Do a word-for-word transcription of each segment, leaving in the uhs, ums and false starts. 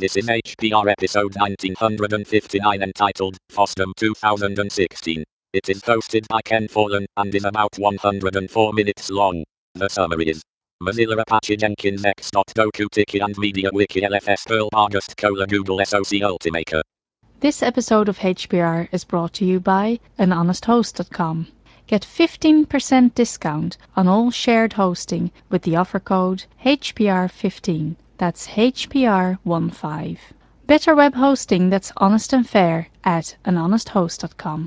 This is H P R episode nineteen fifty-nine entitled FOSDEM two thousand sixteen. It is hosted by Ken Forlan and is about one hundred four minutes long. The summary is Mozilla Apache Jenkins X.Doku Tiki and MediaWiki L F S Perl August Cola Google S O C Ultimaker. This episode of H P R is brought to you by an honest host dot com. Get fifteen percent discount on all shared hosting with the offer code H P R fifteen. That's H P R fifteen. Better web hosting that's honest and fair at an honest host dot com.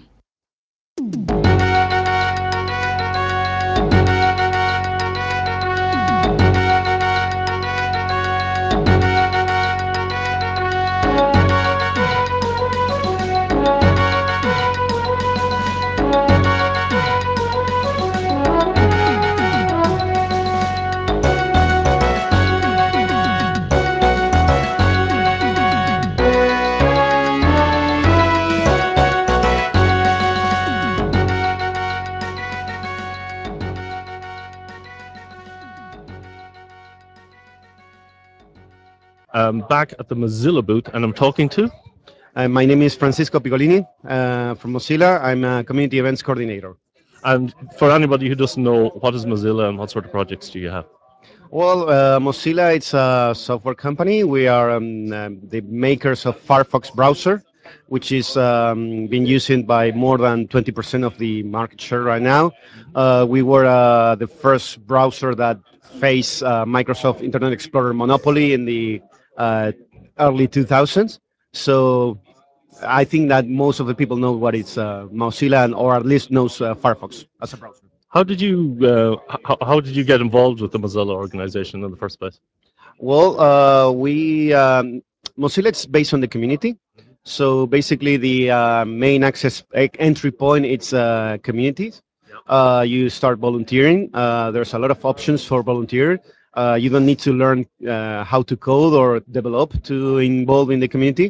I'm back at the Mozilla booth and I'm talking to. Uh, my name is Francisco Piccolini uh, from Mozilla. I'm a community events coordinator. And for anybody who doesn't know, what is Mozilla and what sort of projects do you have? Well, uh, Mozilla it's a software company. We are um, um, the makers of Firefox browser, which is um, being used by more than twenty percent of the market share right now. Uh, we were uh, the first browser that faced uh, Microsoft Internet Explorer monopoly in the uh, early two thousands. So I think that most of the people know what it's uh, Mozilla, and, or at least knows uh, Firefox as a browser. How did you uh, how, how did you get involved with the Mozilla organization in the first place? Well, uh, we um, Mozilla is based on the community. So basically, the uh, main access e- entry point it's uh, communities. Uh, you start volunteering. Uh, there's a lot of options for volunteer. Uh, you don't need to learn uh, how to code or develop to involve in the community.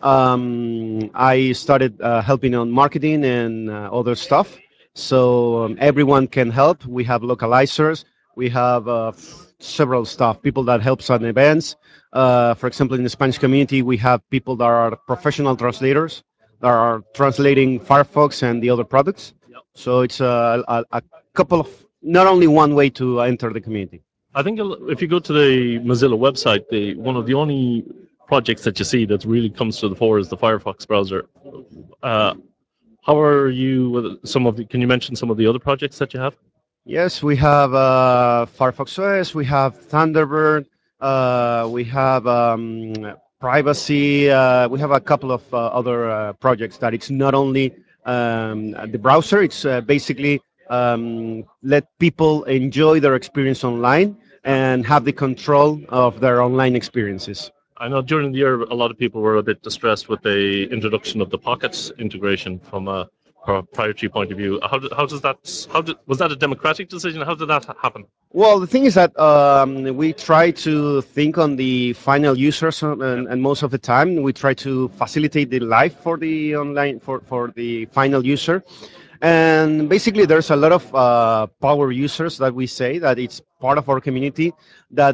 Um, I started uh, helping on marketing and uh, other stuff. So um, everyone can help. We have localizers. We have uh, several stuff. People that helps on events. Uh, for example, in the Spanish community, we have people that are professional translators that are translating Firefox and the other products. So it's a, a, a couple of not only one way to enter the community. I think if you go to the Mozilla website, the one of the only projects that you see that really comes to the fore is the Firefox browser. Uh, how are you with some of the, can you mention some of the other projects that you have? Yes, we have uh, Firefox O S, we have Thunderbird, uh, we have um, privacy, uh, we have a couple of uh, other uh, projects that it's not only um, the browser, it's uh, basically um, let people enjoy their experience online and have the control of their online experiences. I know during the year a lot of people were a bit distressed with the introduction of the Pockets integration from a proprietary point of view. How, do, how does that? How did, was that a democratic decision? How did that ha- happen? Well, the thing is that um, we try to think on the final users, uh, and, and most of the time we try to facilitate the life for the online for, for the final user. And basically, there's a lot of uh, power users that we say that it's part of our community that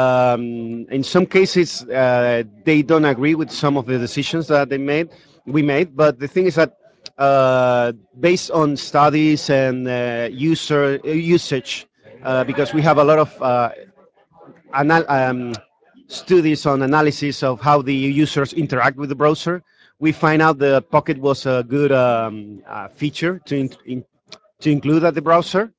um, in some cases uh, they don't agree with some of the decisions that they made, we made. But the thing is that uh, based on studies and uh, user uh, usage, uh, because we have a lot of uh, anal- um, studies on analysis of how the users interact with the browser, we find out the Pocket was a good um, uh, feature to in- in- to include at the browser.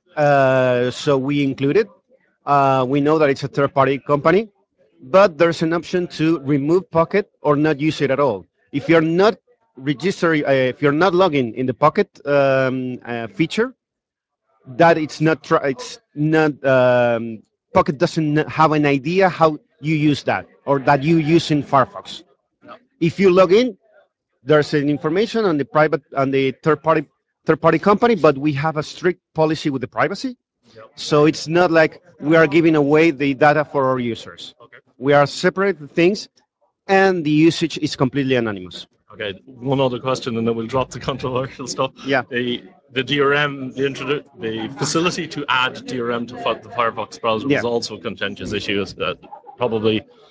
Uh, so we include it. Uh, we know that it's a third-party company, but there's an option to remove Pocket or not use it at all. If you're not registering, uh, if you're not logging in the Pocket um, uh, feature, that it's not tr- it's not um, Pocket doesn't have an idea how you use that or that you use in Firefox. If you log in, there's an information on the private on the third party third party company, but we have a strict policy with the privacy. So it's not like we are giving away the data for our users. We are separate things, and the usage is completely anonymous. Okay, one other question, and then we'll drop the controversial stuff. Yeah. The the D R M, the introdu- the facility to add D R M to fi- the Firefox browser Yeah. was also a contentious issue. It's, uh, probably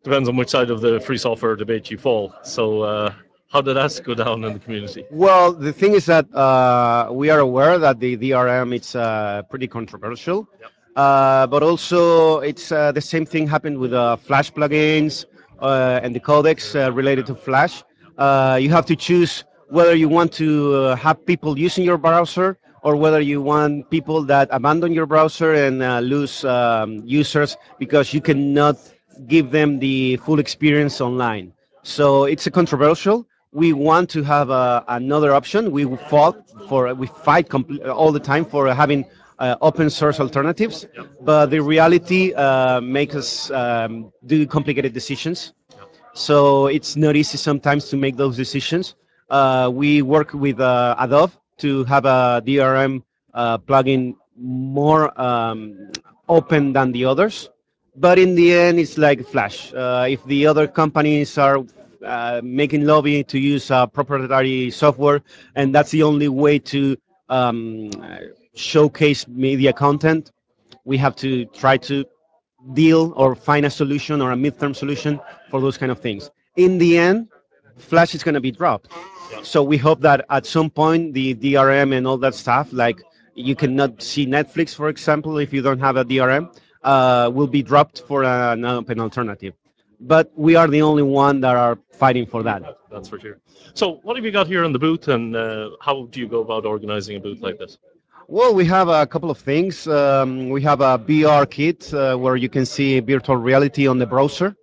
depends on which side of the free software debate you fall. So, uh, how did that go down in the community? Well, the thing is that uh, we are aware that the D R M it's uh, pretty controversial, uh, but also it's uh, the same thing happened with uh, Flash plugins uh, and the codecs uh, related to Flash. Uh, you have to choose whether you want to uh, have people using your browser or whether you want people that abandon your browser and uh, lose um, users because you cannot give them the full experience online. So it's a controversial. We want to have uh, another option. We fought for, we fight compl- all the time for having uh, open source alternatives, but the reality uh, makes us um, do complicated decisions. So it's not easy sometimes to make those decisions. Uh, we work with uh, Adobe to have a D R M uh, plugin more um, open than the others. But in the end, it's like Flash. Uh, if the other companies are uh, making lobby to use uh, proprietary software, and that's the only way to um, showcase media content, we have to try to deal or find a solution or a midterm solution for those kind of things. In the end, Flash is going to be dropped. So we hope that at some point the D R M and all that stuff, like you cannot see Netflix, for example, if you don't have a D R M, uh, will be dropped for an open alternative. But we are the only one that are fighting for that. That's for sure. So, what have you got here in the booth, and uh, how do you go about organizing a booth like this? Well, we have a couple of things. Um, we have a V R kit uh, where you can see virtual reality on the browser.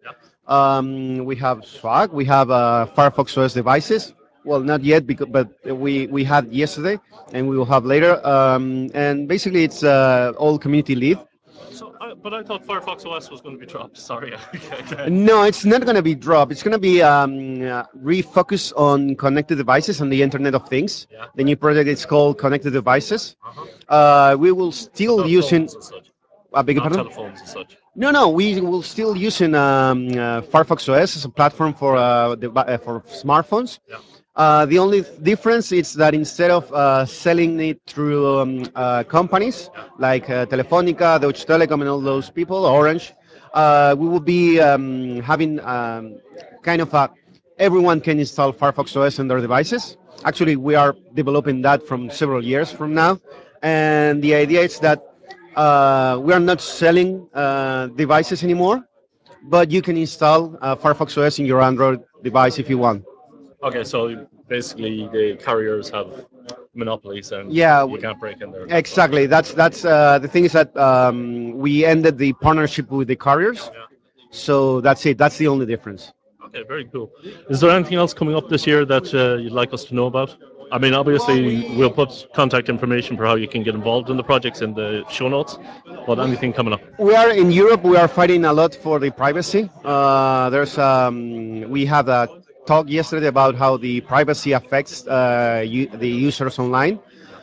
Um, we have swag. We have uh, Firefox O S devices. Well, not yet, because, but we, we had yesterday, and we will have later. Um, and basically, it's uh, all community lead. So, uh, but I thought Firefox O S was going to be dropped. Sorry. Okay. No, it's not going to be dropped. It's going to be um, uh, refocused on connected devices and the Internet of Things. Yeah. The new project is called Connected Devices. Uh-huh. Uh, we will still Not using. phones and such. I beg your Not pardon? telephones and such. No, no, we will still using um, uh, Firefox O S as a platform for uh, the, uh, for smartphones. Yeah. Uh, the only difference is that instead of uh, selling it through um, uh, companies like uh, Telefonica, Deutsche Telekom, and all those people, Orange, uh, we will be um, having um, kind of a everyone can install Firefox O S on their devices. Actually, we are developing that from several years from now, and the idea is that uh, we are not selling uh, devices anymore, but you can install uh, Firefox O S in your Android device if you want. Okay, so basically the carriers have monopolies and Yeah, you w- can't break in there. exactly. That's that's uh, the thing is that um, we ended the partnership with the carriers, Yeah. so that's it. That's the only difference. Okay, very cool. Is there anything else coming up this year that uh, you'd like us to know about? I mean, Well, obviously, we we'll put contact information for how you can get involved in the projects in the show notes, but anything coming up? we are in Europe. We are fighting a lot for the privacy. Uh, there's um, we had a talk yesterday about how the privacy affects uh, u- the users online.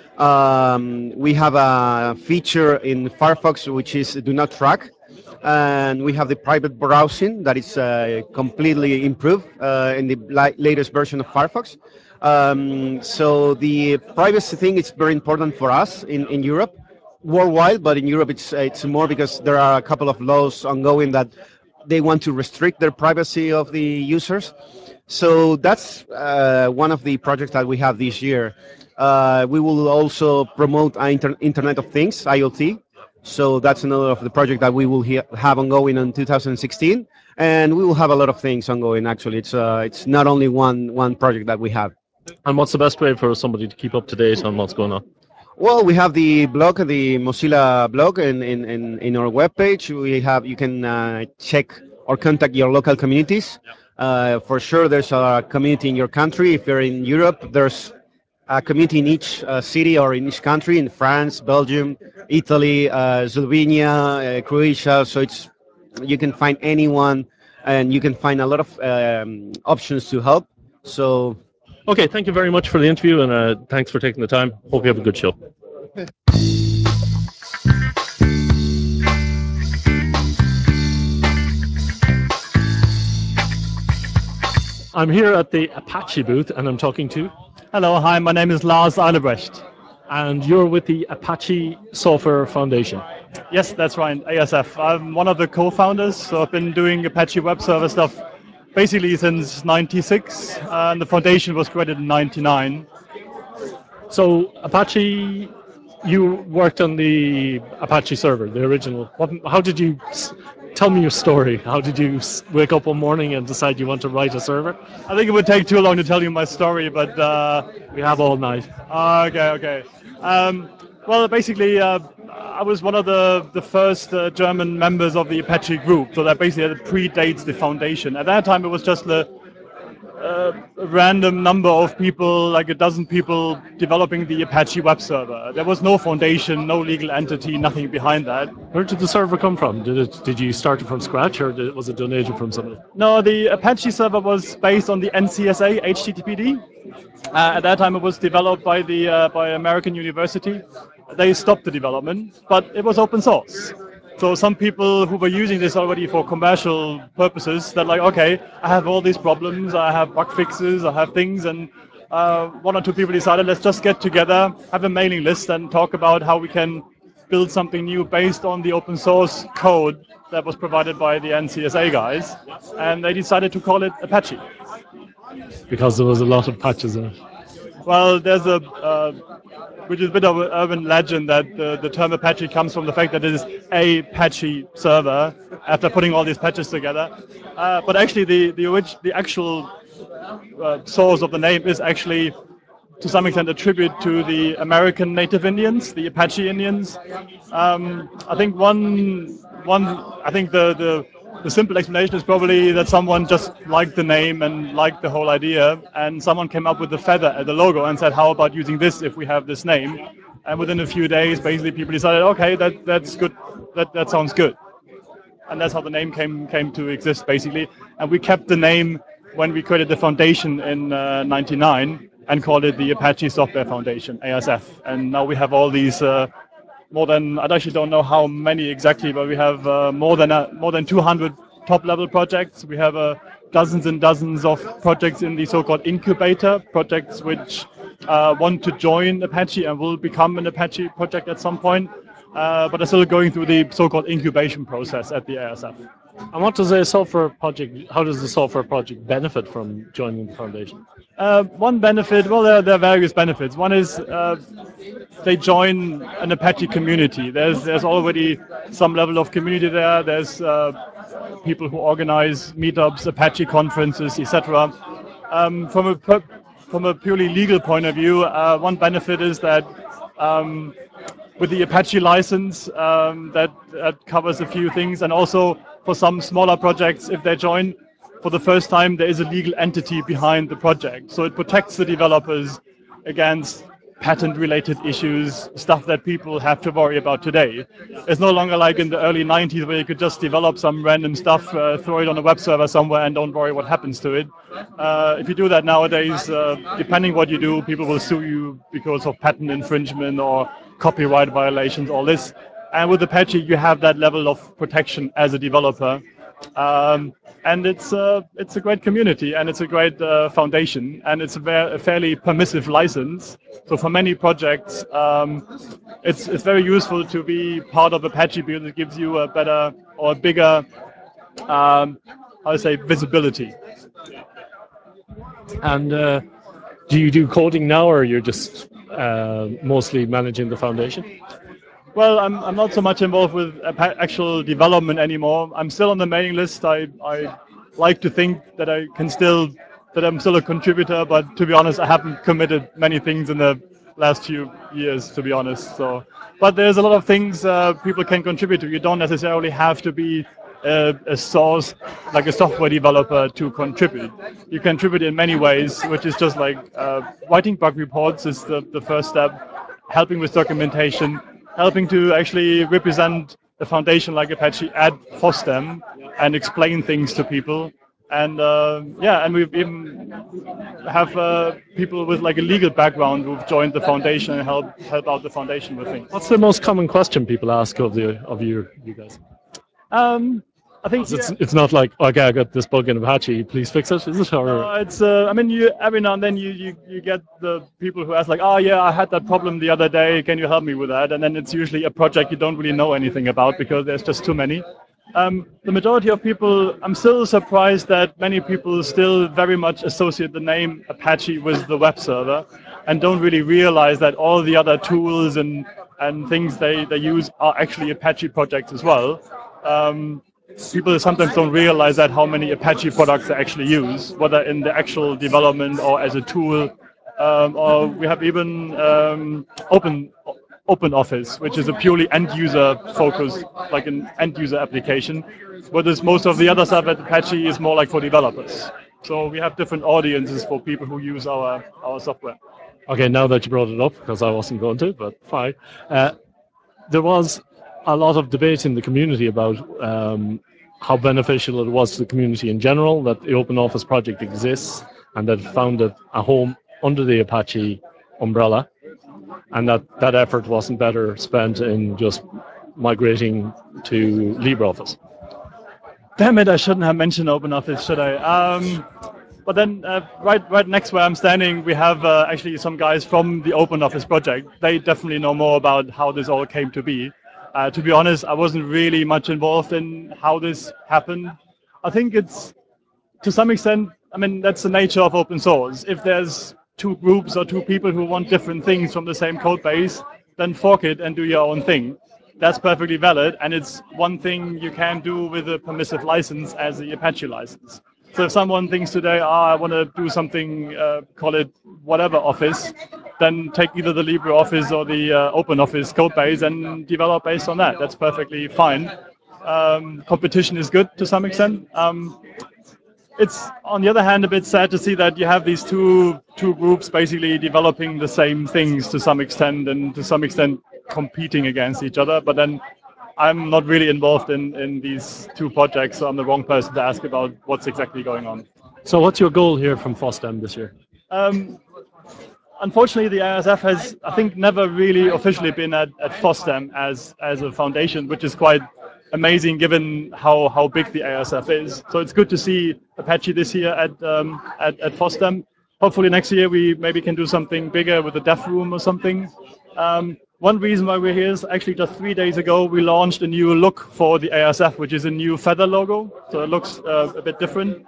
Um, we have a feature in Firefox which is do not track, and we have the private browsing that is uh, completely improved uh, in the li- latest version of Firefox. Um, so the privacy thing is very important for us in, in Europe, worldwide, but in Europe it's it's more because there are a couple of laws ongoing that they want to restrict their privacy of the users. So that's uh, one of the projects that we have this year. Uh, we will also promote uh, inter- Internet of Things, IoT. So that's another of the project that we will he- have ongoing in two thousand sixteen, and we will have a lot of things ongoing. Actually, it's uh, it's not only one one project that we have. And what's the best way for somebody to keep up to date on what's going on? Well, we have the blog, the Mozilla blog, in, in, in, in our webpage. We have you can uh, check or contact your local communities. Uh, for sure, there's a community in your country. If you're in Europe, there's a community in each uh, city or in each country. In France, Belgium, Italy, uh, Slovenia, uh, Croatia. So it's you can find anyone, and you can find a lot of um, options to help. So Okay, thank you very much for the interview, and uh, thanks for taking the time. Hope you have a good show. I'm here at the Apache booth, and I'm talking to. Hello, hi, my name is Lars Arnebrecht. and you're with the Apache Software Foundation. Yes, that's right, A S F. I'm one of the co-founders, so I've been doing Apache web server stuff basically since ninety-six, and the foundation was created in ninety-nine. So Apache, you worked on the Apache server, the original. What, how did you, tell me your story. How did you wake up one morning and decide you want to write a server? I think it would take too long to tell you my story, but uh, we have all night. Uh, okay, okay. Um, well, basically, uh, I was one of the, the first uh, German members of the Apache group, so that basically predates the foundation. At that time, it was just the uh, a random number of people, like a dozen people, developing the Apache web server. There was no foundation, no legal entity, nothing behind that. Where did the server come from? Did it? Did you start it from scratch, or did, was it donated from somebody? No, the Apache server was based on the N C S A H T T P D. Uh, at that time, it was developed by the uh, by American University. They stopped the development, but it was open source. So some people who were using this already for commercial purposes, they're like, okay, I have all these problems, I have bug fixes, I have things, and uh, one or two people decided, let's just get together, have a mailing list, and talk about how we can build something new based on the open source code that was provided by the N C S A guys, and they decided to call it Apache. Because there was a lot of patches in it. Well, there's a, uh, which is a bit of an urban legend that the, the term Apache comes from the fact that it is a Apache server after putting all these patches together. Uh, but actually, the the, orig- the actual uh, source of the name is actually, to some extent, a tribute to the American Native Indians, the Apache Indians. Um, I think one one I think the, the the simple explanation is probably that someone just liked the name and liked the whole idea, and someone came up with the feather at the logo and said, "How about using this if we have this name?" And within a few days, basically, people decided, "Okay, that that's good. That that sounds good." And that's how the name came came to exist, basically. And we kept the name when we created the foundation in uh, ninety-nine and called it the Apache Software Foundation, A S F. And now we have all these uh, more than, I actually don't know how many exactly, but we have uh, more than uh, more than two hundred top-level projects. We have uh, dozens and dozens of projects in the so-called incubator, projects which uh, want to join Apache and will become an Apache project at some point, uh, but are still going through the so-called incubation process at the A S F. And what does a software project, how does the software project benefit from joining the foundation? Uh, one benefit, well, there, there are various benefits. One is uh, they join an Apache community. There's there's already some level of community there. There's uh, people who organize meetups, Apache conferences, et cetera. Um, from a from a purely legal point of view, uh, one benefit is that um, with the Apache license, um, that, that covers a few things, and also for some smaller projects, if they join for the first time, there is a legal entity behind the project, so it protects the developers against patent-related issues, stuff that people have to worry about today. It's no longer like in the early nineties where you could just develop some random stuff, uh, throw it on a web server somewhere and don't worry what happens to it. Uh, if you do that nowadays, uh, depending what you do, people will sue you because of patent infringement or copyright violations, all this. And with Apache, you have that level of protection as a developer. Um, and it's uh, it's a great community, and it's a great uh, foundation, and it's a, ver- a fairly permissive license. So for many projects, um, it's it's very useful to be part of Apache because it gives you a better or a bigger, um, how to say, visibility. And uh, do you do coding now, or you're just uh, mostly managing the foundation? Well, I'm, I'm not so much involved with actual development anymore. I'm still on the mailing list. I, I like to think that I can still, that I'm still a contributor, but to be honest, I haven't committed many things in the last few years, to be honest. So, but there's a lot of things uh, people can contribute to. You don't necessarily have to be a, a source, like a software developer, to contribute. You contribute in many ways, which is just like uh, writing bug reports is the, the first step, helping with documentation, helping to actually represent the foundation like Apache at FOSDEM and explain things to people. And uh, yeah, and we even have uh, people with like a legal background who've joined the foundation and help help out the foundation with things. What's the most common question people ask of the of you you guys? Um, I think It's yeah, it's not like, okay, I got this bug in Apache, please fix it, is it? Or no, it's. Uh, I mean, you every now and then you, you you get the people who ask like, oh yeah, I had that problem the other day. Can you help me with that? And then it's usually a project you don't really know anything about because there's just too many. Um, the majority of people, I'm still surprised that many people still very much associate the name Apache with the web server and don't really realize that all the other tools and, and things they, they use are actually Apache projects as well. Um, people sometimes don't realize that how many Apache products they actually use, whether in the actual development or as a tool. Um, or we have even um, open Open Office, which is a purely end-user focus, like an end-user application, whereas most of the other stuff at Apache is more like for developers. So we have different audiences for people who use our, our software. okay, now that you brought it up, because I wasn't going to, but fine. Uh, there was a lot of debate in the community about um, how beneficial it was to the community in general that the Open Office project exists and that it found a a home under the Apache umbrella, and that that effort wasn't better spent in just migrating to LibreOffice. Damn it, I shouldn't have mentioned OpenOffice, should I? Um, but then uh, right right next where I'm standing, we have uh, actually some guys from the OpenOffice project. They definitely know more about how this all came to be. Uh, to be honest, I wasn't really much involved in how this happened. I think it's, to some extent, I mean, that's the nature of open source. If there's two groups or two people who want different things from the same code base, then fork it and do your own thing. That's perfectly valid, and it's one thing you can do with a permissive license as the Apache license. So if someone thinks today, ah, I want to do something, uh, call it whatever office, then take either the LibreOffice or the uh, OpenOffice code base and develop based on that. That's perfectly fine. Um, competition is good to some extent. Um, it's on the other hand a bit sad to see that you have these two two groups basically developing the same things to some extent and to some extent competing against each other. But then I'm not really involved in, in these two projects, so I'm the wrong person to ask about what's exactly going on. So what's your goal here from FOSDEM this year? Um, Unfortunately, the I S F has, I think, never really officially been at, at FOSDEM as, as a foundation, which is quite amazing given how, how big the I S F is. So it's good to see Apache this year at, um, at, at FOSDEM. Hopefully next year we maybe can do something bigger with a dev room or something. Um, one reason why we're here is actually just three days ago we launched a new look for the I S F, which is a new feather logo. So it looks uh, a bit different.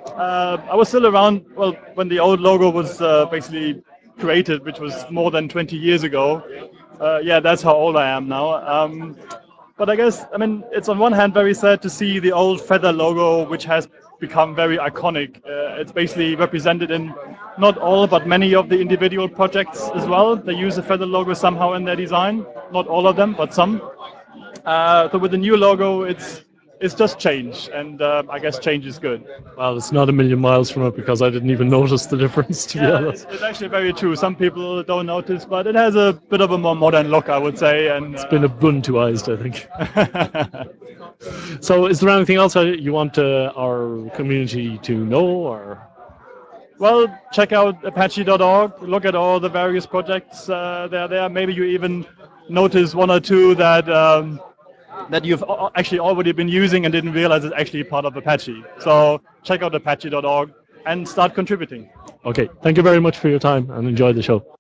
Uh, I was still around, well, when the old logo was uh, basically created, which was more than twenty years ago. Uh, yeah, that's how old I am now. Um, but I guess, I mean, it's on one hand very sad to see the old feather logo, which has become very iconic. Uh, it's basically represented in not all, but many of the individual projects as well. They use the feather logo somehow in their design. Not all of them, but some. Uh, so with the new logo, it's it's just change, and uh, I guess change is good. Well, it's not a million miles from it because I didn't even notice the difference, to be Yeah, honest. it's, it's actually very true. Some people don't notice, but it has a bit of a more modern look, I would say. And It's been Ubuntuized, I think. So is there anything else uh, you want uh, our community to know? Or well, check out apache dot org. Look at all the various projects uh, that are there. Maybe you even notice one or two that um, that you've a- actually already been using and didn't realize it's actually part of Apache. So check out apache dot org and start contributing. Okay, thank you very much for your time and enjoy the show.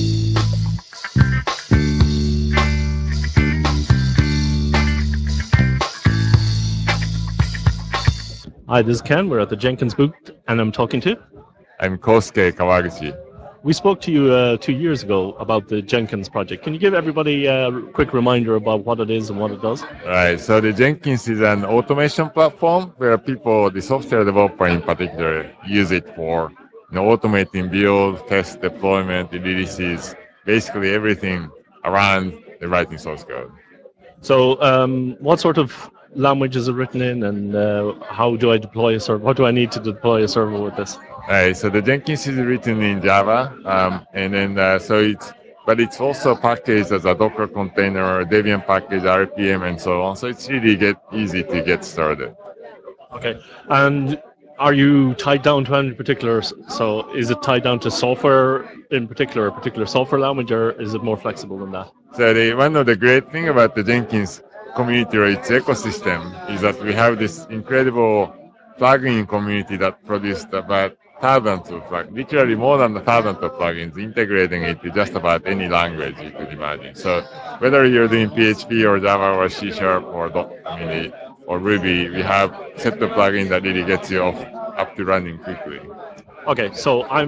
Hi, this is Ken. We're at the Jenkins booth, and I'm talking to. I'm Kosuke Kawaguchi. We spoke to you uh, two years ago about the Jenkins project. Can you give everybody a quick reminder about what it is and what it does? Right. So the Jenkins is an automation platform where people, the software developer in particular, use it for you know, automating build, test, deployment, releases, basically everything around the writing source code. So, um, what sort of language is it written in, and uh, how do I deploy a server? What do I need to deploy a server with this? Right. So the Jenkins is written in Java, um, and then uh, so it's but it's also packaged as a Docker container, Debian package, R P M, and so on. So it's really get easy to get started. Okay. And are you tied down to any particular? So, is it tied down to software in particular, a particular software language, or is it more flexible than that? So the, one of the great thing about the Jenkins community or its ecosystem is that we have this incredible plugin community that produced about thousands of like literally more than a thousand of plugins, integrating it to just about any language you could imagine. So whether you're doing P H P or Java or C Sharp or dot, I mean, or Ruby, we have a set of plugins that really gets you off up to running quickly. Okay, so I'm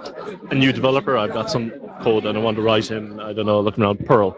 a new developer. I've got some code and I want to write in, I don't know, looking around Perl.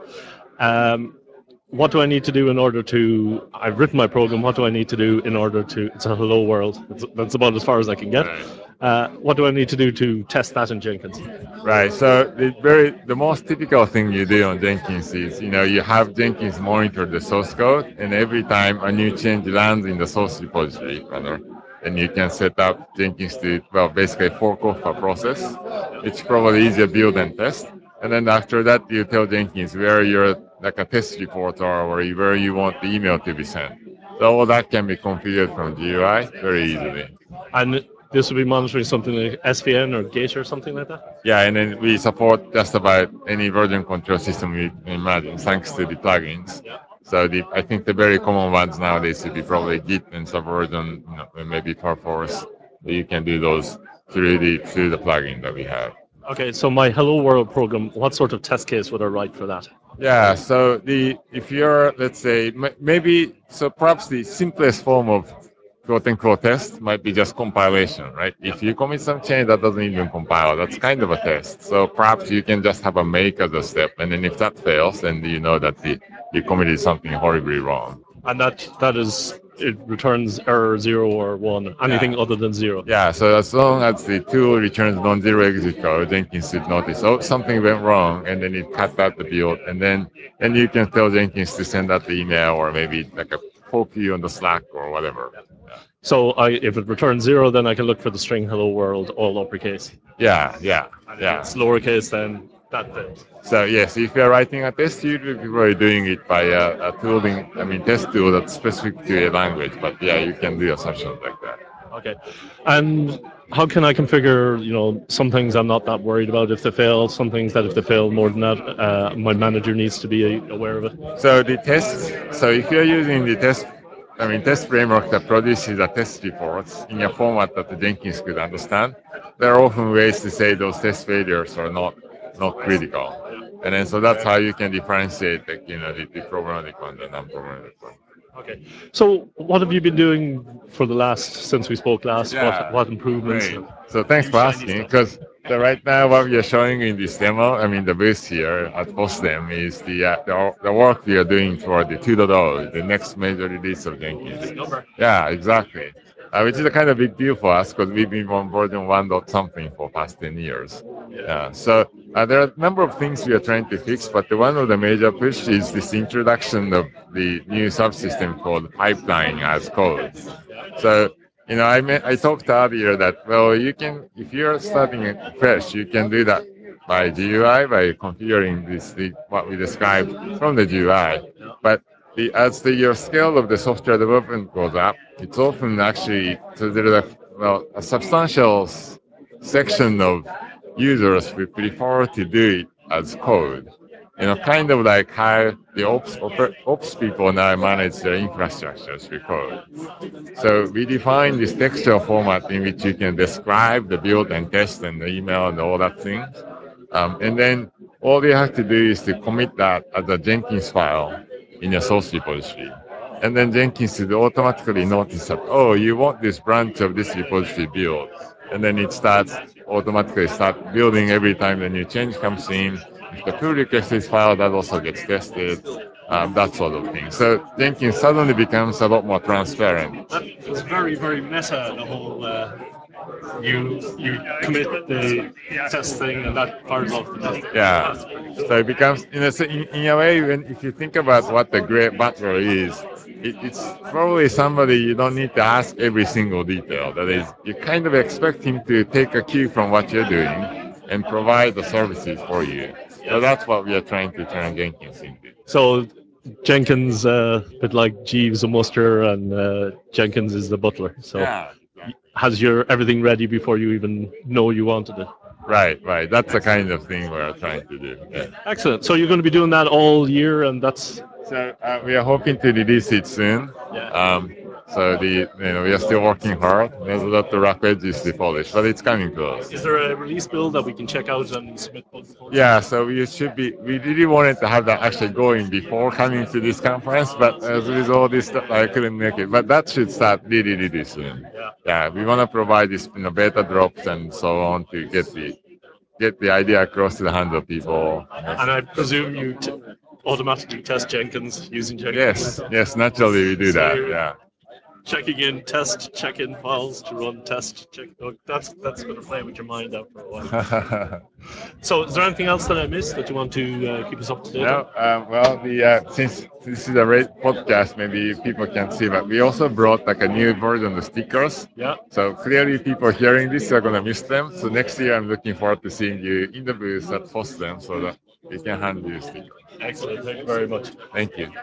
Um, what do I need to do in order to, I've written my program, what do I need to do in order to, it's a hello world, that's, that's about as far as I can get. Right. Uh, what do I need to do to test that in Jenkins? Right. So the very the most typical thing you do on Jenkins is you know you have Jenkins monitor the source code, and every time a new change lands in the source repository, rather, then you can set up Jenkins to well basically fork off a process, which probably easier build and test. And then after that, you tell Jenkins where your like a test report are or where you want the email to be sent. So all that can be configured from G U I very easily. And this will be monitoring something like S V N or Gate or something like that? Yeah, and then we support just about any version control system we can imagine, thanks to the plugins. So the, I think the very common ones nowadays would be probably Git and Subversion, you know, and maybe Perforce. You can do those through the through the plugin that we have. Okay, so my Hello World program, what sort of test case would I write for that? Yeah, so the if you're let's say m- maybe so perhaps the simplest form of quote unquote test might be just compilation, right? If you commit some change that doesn't even compile, that's kind of a test. So perhaps you can just have a make as a step, and then if that fails, then you know that the you committed something horribly wrong. And that that is, it returns error zero or one, anything Yeah. other than zero. Yeah, so as long as the tool returns non-zero exit code, Jenkins should notice, oh, something went wrong, and then it cut out the build, and then then you can tell Jenkins to send out the email or maybe like a poke you on the Slack or whatever. So I, if it returns zero, then I can look for the string hello world, all uppercase. Yeah, yeah, And if yeah. it's lowercase, then that fails. So yes, if you're writing a test, you'd be probably doing it by a, a tooling, I mean, test tool that's specific to a language. But yeah, you can do assumptions like that. Okay. And how can I configure, you know, some things I'm not that worried about if they fail, some things that if they fail more than that, uh, my manager needs to be aware of it? So the tests, so if you're using the test, I mean, test framework that produces a test reports in a format that the Jenkins could understand, there are often ways to say those test failures are not not critical. And then so that's how you can differentiate, like, you know, the, the problematic one, the non-problematic one. Okay. So what have you been doing for the last, since we spoke last? Yeah, What what improvements? great. So thanks for asking, because so right now what we are showing in this demo, I mean the booth here at FOSDEM is the, uh, the the work we are doing for the two point oh, the next major release of Jenkins. Yeah, exactly. Uh, which is a kind of big deal for us because we've been on version one dot something for past ten years. Yeah. So uh, there are a number of things we are trying to fix, but the one of the major push is this introduction of the new subsystem called pipeline as code. So you know, I mean, I talked earlier that well, you can if you're starting it fresh, you can do that by G U I by configuring this the, what we described from the G U I. But the, as the your scale of the software development goes up, it's often actually so there is a well a substantial s- section of users who prefer to do it as code. You know, kind of like how the ops oper, ops people now manage their infrastructures with code. So we define this textual format in which you can describe the build and test and the email and all that thing. Um, and then all you have to do is to commit that as a Jenkins file in your source repository. And then Jenkins will automatically notice that, oh, you want this branch of this repository build. And then it starts automatically start building every time the new change comes in. If the pull request is filed, that also gets tested, um, that sort of thing. So Jenkins suddenly becomes a lot more transparent. It's very, very meta, the whole, uh, you you commit the test thing and that fires off the test. Yeah. So it becomes, in a, in, in a way, when if you think about what the great butler is, it, it's probably somebody you don't need to ask every single detail. That is, you kind of expect him to take a cue from what you're doing and provide the services for you. So that's what we are trying to turn Jenkins into. So Jenkins, uh, a bit like Jeeves a muster, and uh, Jenkins is the butler. So Yeah. has your everything ready before you even know you wanted it. Right, right. That's the kind of thing we're trying to do. Yeah. Excellent. So you're going to be doing that all year, and that's So uh, we are hoping to release it soon. Yeah. Um, so the you know we are still working hard. There's a lot of rough edges to polish, but it's coming close. Is there a release build that we can check out and submit portfolios? Yeah, so we should be. We really wanted to have that actually going before coming to this conference, but as with all this stuff, I couldn't make it. But that should start really, really soon. Yeah. Yeah, we want to provide this, you know, beta drops and so on to get the get the idea across to the hands of people. And I presume you t- automatically test Jenkins using Jenkins. Yes, yes, naturally we do So that. you're Yeah. checking in test check-in files to run test check. Oh, that's that's going to play with your mind out for a while. So, is there anything else that I missed that you want to uh, keep us up to date No, on? um, well, the uh, since this is a rate podcast, maybe people can see, but we also brought like a new version of stickers. Yeah. So clearly, people hearing this are gonna miss them. So next year, I'm looking forward to seeing you in the booth at FOSDEM so that we can hand you a sticker. Excellent. Thank you very much. Thank you.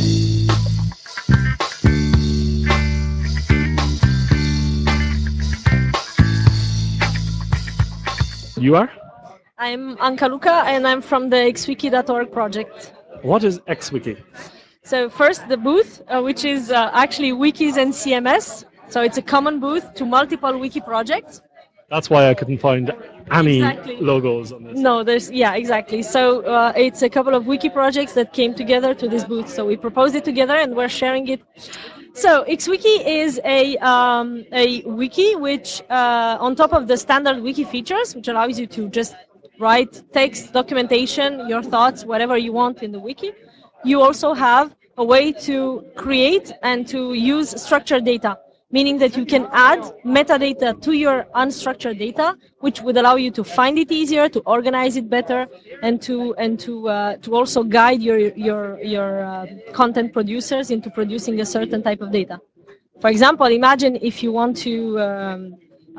You are? I'm Anka Luka and I'm from the xwiki dot org project. What is XWiki? So first the booth, uh, which is uh, actually wikis and C M S. So it's a common booth to multiple wiki projects. That's why I couldn't find any Exactly. logos on this. No, there's, yeah, exactly. So uh, it's a couple of wiki projects that came together to this booth. So we proposed it together and we're sharing it. So XWiki is a, um, a wiki which, uh, on top of the standard wiki features, which allows you to just write text, documentation, your thoughts, whatever you want in the wiki, you also have a way to create and to use structured data, meaning that you can add metadata to your unstructured data, which would allow you to find it easier, to organize it better, and to and to uh, to also guide your your your uh, content producers into producing a certain type of data. For example, imagine if you want to. Um,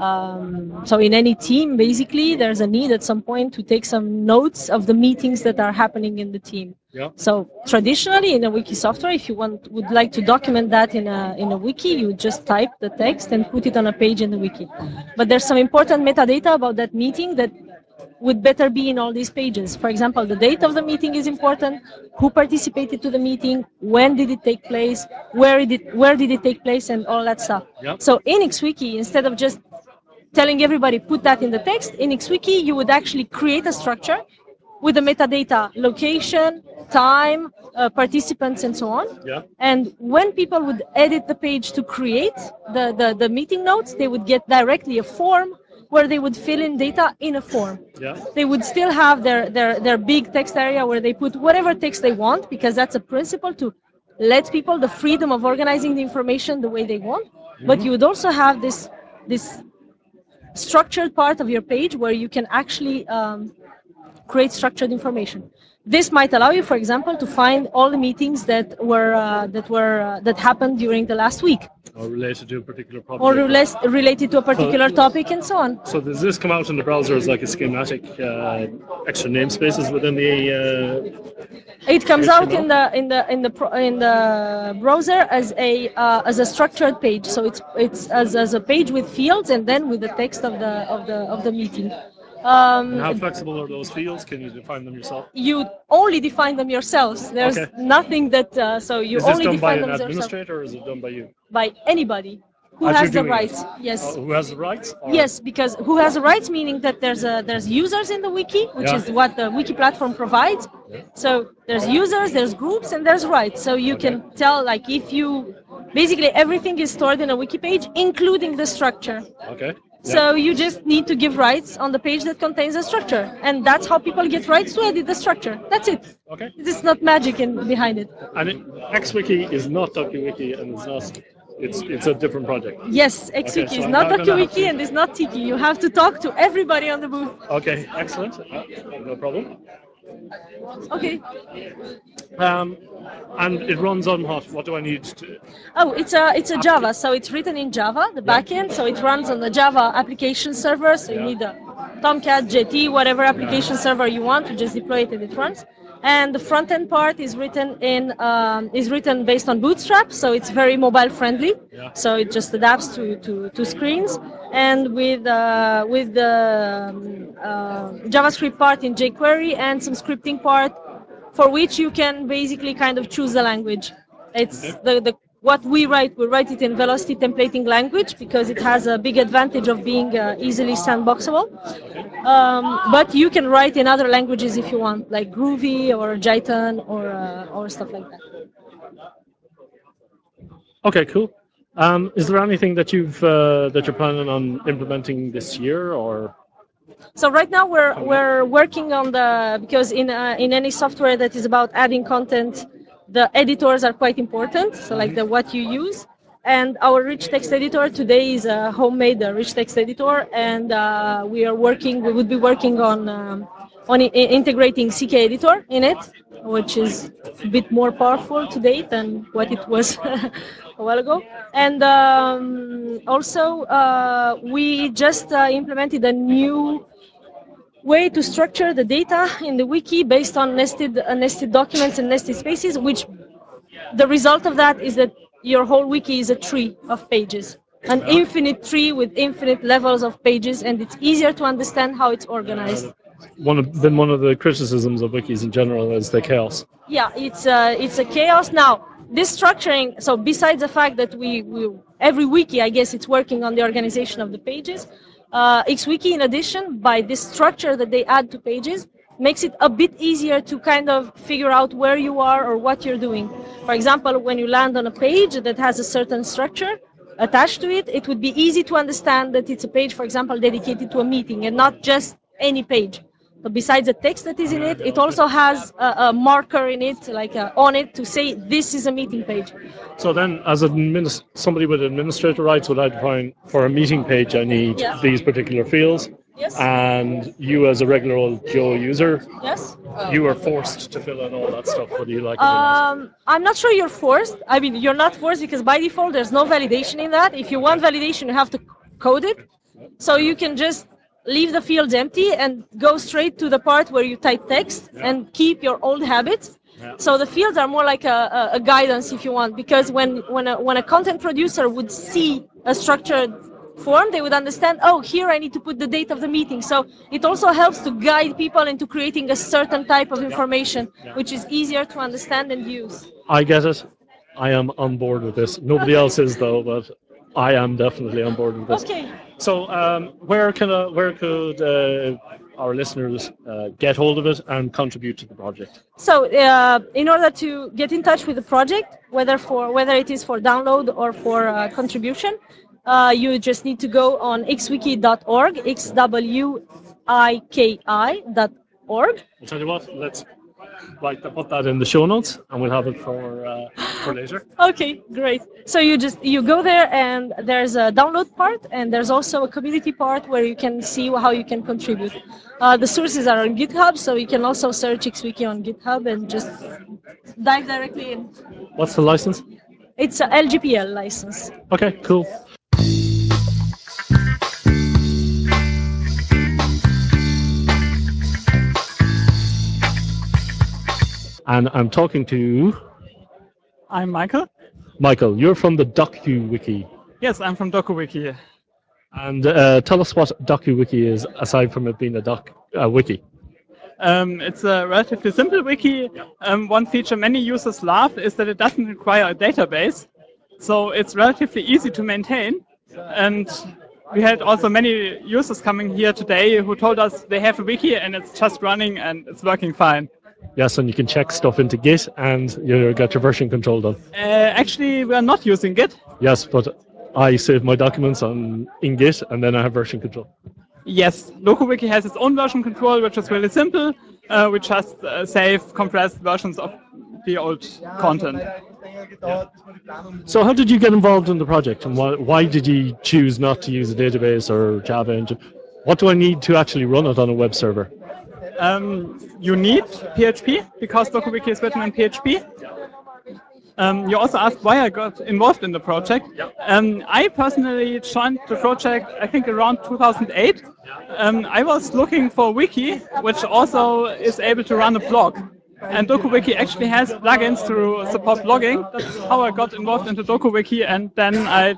um, so in any team, basically, there's a need at some point to take some notes of the meetings that are happening in the team. Yeah. So traditionally, in a wiki software, if you want would like to document that in a in a wiki, you just type the text and put it on a page in the wiki. But there's some important metadata about that meeting that would better be in all these pages. For example, the date of the meeting is important, who participated to the meeting, when did it take place, where did it, where did it take place, and all that stuff. Yep. So in XWiki, instead of just telling everybody put that in the text, in XWiki you would actually create a structure with the metadata, location, time, uh, participants, and so on. Yeah. And when people would edit the page to create the, the, the meeting notes, they would get directly a form where they would fill in data in a form. Yeah. They would still have their, their, their big text area where they put whatever text they want, because that's a principle to let people the freedom of organizing the information the way they want. Mm-hmm. But you would also have this, this structured part of your page where you can actually um, create structured information. This might allow you, for example, to find all the meetings that were uh, that were uh, that happened during the last week, Or related to a particular project. or rela- related to a particular so, topic, and so on. So does this come out in the browser as like a schematic, uh, extra namespaces within the? Uh, it comes H T M L? out in the in the in the pro- in the browser as a uh, as a structured page. So it's it's as, as a page with fields and then with the text of the of the of the meeting. Um, and how flexible are those fields? Can you define them yourself? You only define them yourselves. There's okay. nothing that uh, so you is this only done define by them an yourself. administrator or is it done by you? By anybody who As has the doing rights. It. Yes. Uh, who has the rights? Or? Yes, because who has the rights, meaning that there's a there's users in the wiki, which yeah. is what the wiki platform provides. Yeah. So there's users, there's groups, and there's rights. So you okay. can tell, like, if you basically everything is stored in a wiki page, including the structure. Okay. So you just need to give rights on the page that contains the structure, and that's how people get rights to edit the structure. That's it. Okay. There's not magic in behind it. And it, XWiki is not DocuWiki, and it's not. It's it's a different project. Yes, XWiki okay, so is I'm not not DocuWiki to... and it's not Tiki. You have to talk to everybody on the booth. Okay, excellent. Uh, no problem. Okay. Um, and it runs on what? What do I need to? Oh, it's a it's a Java, so it's written in Java, the yeah. backend. So it runs on the Java application server. So yeah. you need a Tomcat, J T, whatever application yeah. server you want to just deploy it and it runs. And the front end part is written in um, is written based on Bootstrap, so it's very mobile friendly. Yeah. So it just adapts to, to, to screens. And with uh, with the um, uh, JavaScript part in jQuery and some scripting part for which you can basically kind of choose the language. It's the, the what we write, we write it in Velocity templating language because it has a big advantage of being uh, easily sandboxable. Um, but you can write in other languages if you want, like Groovy or Jython or uh, or stuff like that. Okay, cool. Um, is there anything that you've uh, that you're planning on implementing this year, or? So right now we're we're working on the because in uh, in any software that is about adding content, the editors are quite important. So like the what you use, and our rich text editor today is a homemade uh, rich text editor, and uh, we are working. We would be working on um, on I- integrating C K editor in it, which is a bit more powerful today than what it was a while ago. And um, also uh, we just uh, implemented a new way to structure the data in the wiki based on nested uh, nested documents and nested spaces, which the result of that is that your whole wiki is a tree of pages, an infinite tree with infinite levels of pages, and it's easier to understand how it's organized. One of been one of the criticisms of wikis in general is the chaos. Yeah, it's a, it's a chaos. Now, this structuring, so besides the fact that we, we every wiki, I guess, it's working on the organization of the pages, uh, XWiki, in addition, by this structure that they add to pages, makes it a bit easier to kind of figure out where you are or what you're doing. For example, when you land on a page that has a certain structure attached to it, it would be easy to understand that it's a page, for example, dedicated to a meeting and not just any page. But besides the text that is in it, it also has a, a marker in it, like a, on it, to say this is a meeting page. So then, as administ- somebody with administrator rights, would I define for a meeting page I need Yeah. these particular fields, Yes. and you as a regular old Joe user, Yes. you are forced to fill in all that stuff, whether you like it or not. Um, I'm not sure you're forced. I mean, you're not forced because by default there's no validation in that. If you want validation, you have to code it. So you can just leave the fields empty and go straight to the part where you type text and keep your old habits. So the fields are more like a, a, a guidance, if you want, because when when a, when a content producer would see a structured form, they would understand, oh, here I need to put the date of the meeting. So it also helps to guide people into creating a certain type of information, which is easier to understand and use. I get it. I am on board with this. Nobody else is though, but I am definitely on board with this. Okay. So, um, where can uh, where could uh, our listeners uh, get hold of it and contribute to the project? So, uh, in order to get in touch with the project, whether for whether it is for download or for uh, contribution, uh, you just need to go on x wiki dot org, x w i k i dot org. I'll tell you what. Let's like put that in the show notes, and we'll have it for uh, for later. Okay, great. So you just you go there, and there's a download part, and there's also a community part where you can see how you can contribute. Uh, the sources are on GitHub, so you can also search XWiki on GitHub and just dive directly in. What's the license? It's a L G P L license. Okay, cool. And I'm talking to I'm Michael. Michael. You're from the DocuWiki. Yes, I'm from DokuWiki. And uh, tell us what DocuWiki is, aside from it being a doc uh, wiki. Um, it's a relatively simple wiki. Um, one feature many users love is that it doesn't require a database, so it's relatively easy to maintain. And we had also many users coming here today who told us they have a wiki and it's just running and it's working fine. Yes, and you can check stuff into Git and you get your version control done. Uh, actually, we are not using Git. Yes, but I save my documents on in Git and then I have version control. Yes, DokuWiki has its own version control, which is really simple. Uh, we just uh, save compressed versions of the old content. So how did you get involved in the project, and why, why did you choose not to use a database or Java engine? What do I need to actually run it on a web server? Um, you need P H P because DokuWiki is written in P H P. Um, you also asked why I got involved in the project. Um, I personally joined the project, I think, around two thousand eight. Um, I was looking for a wiki, which also is able to run a blog. And DokuWiki actually has plugins to support blogging. That's how I got involved into DokuWiki, and then I,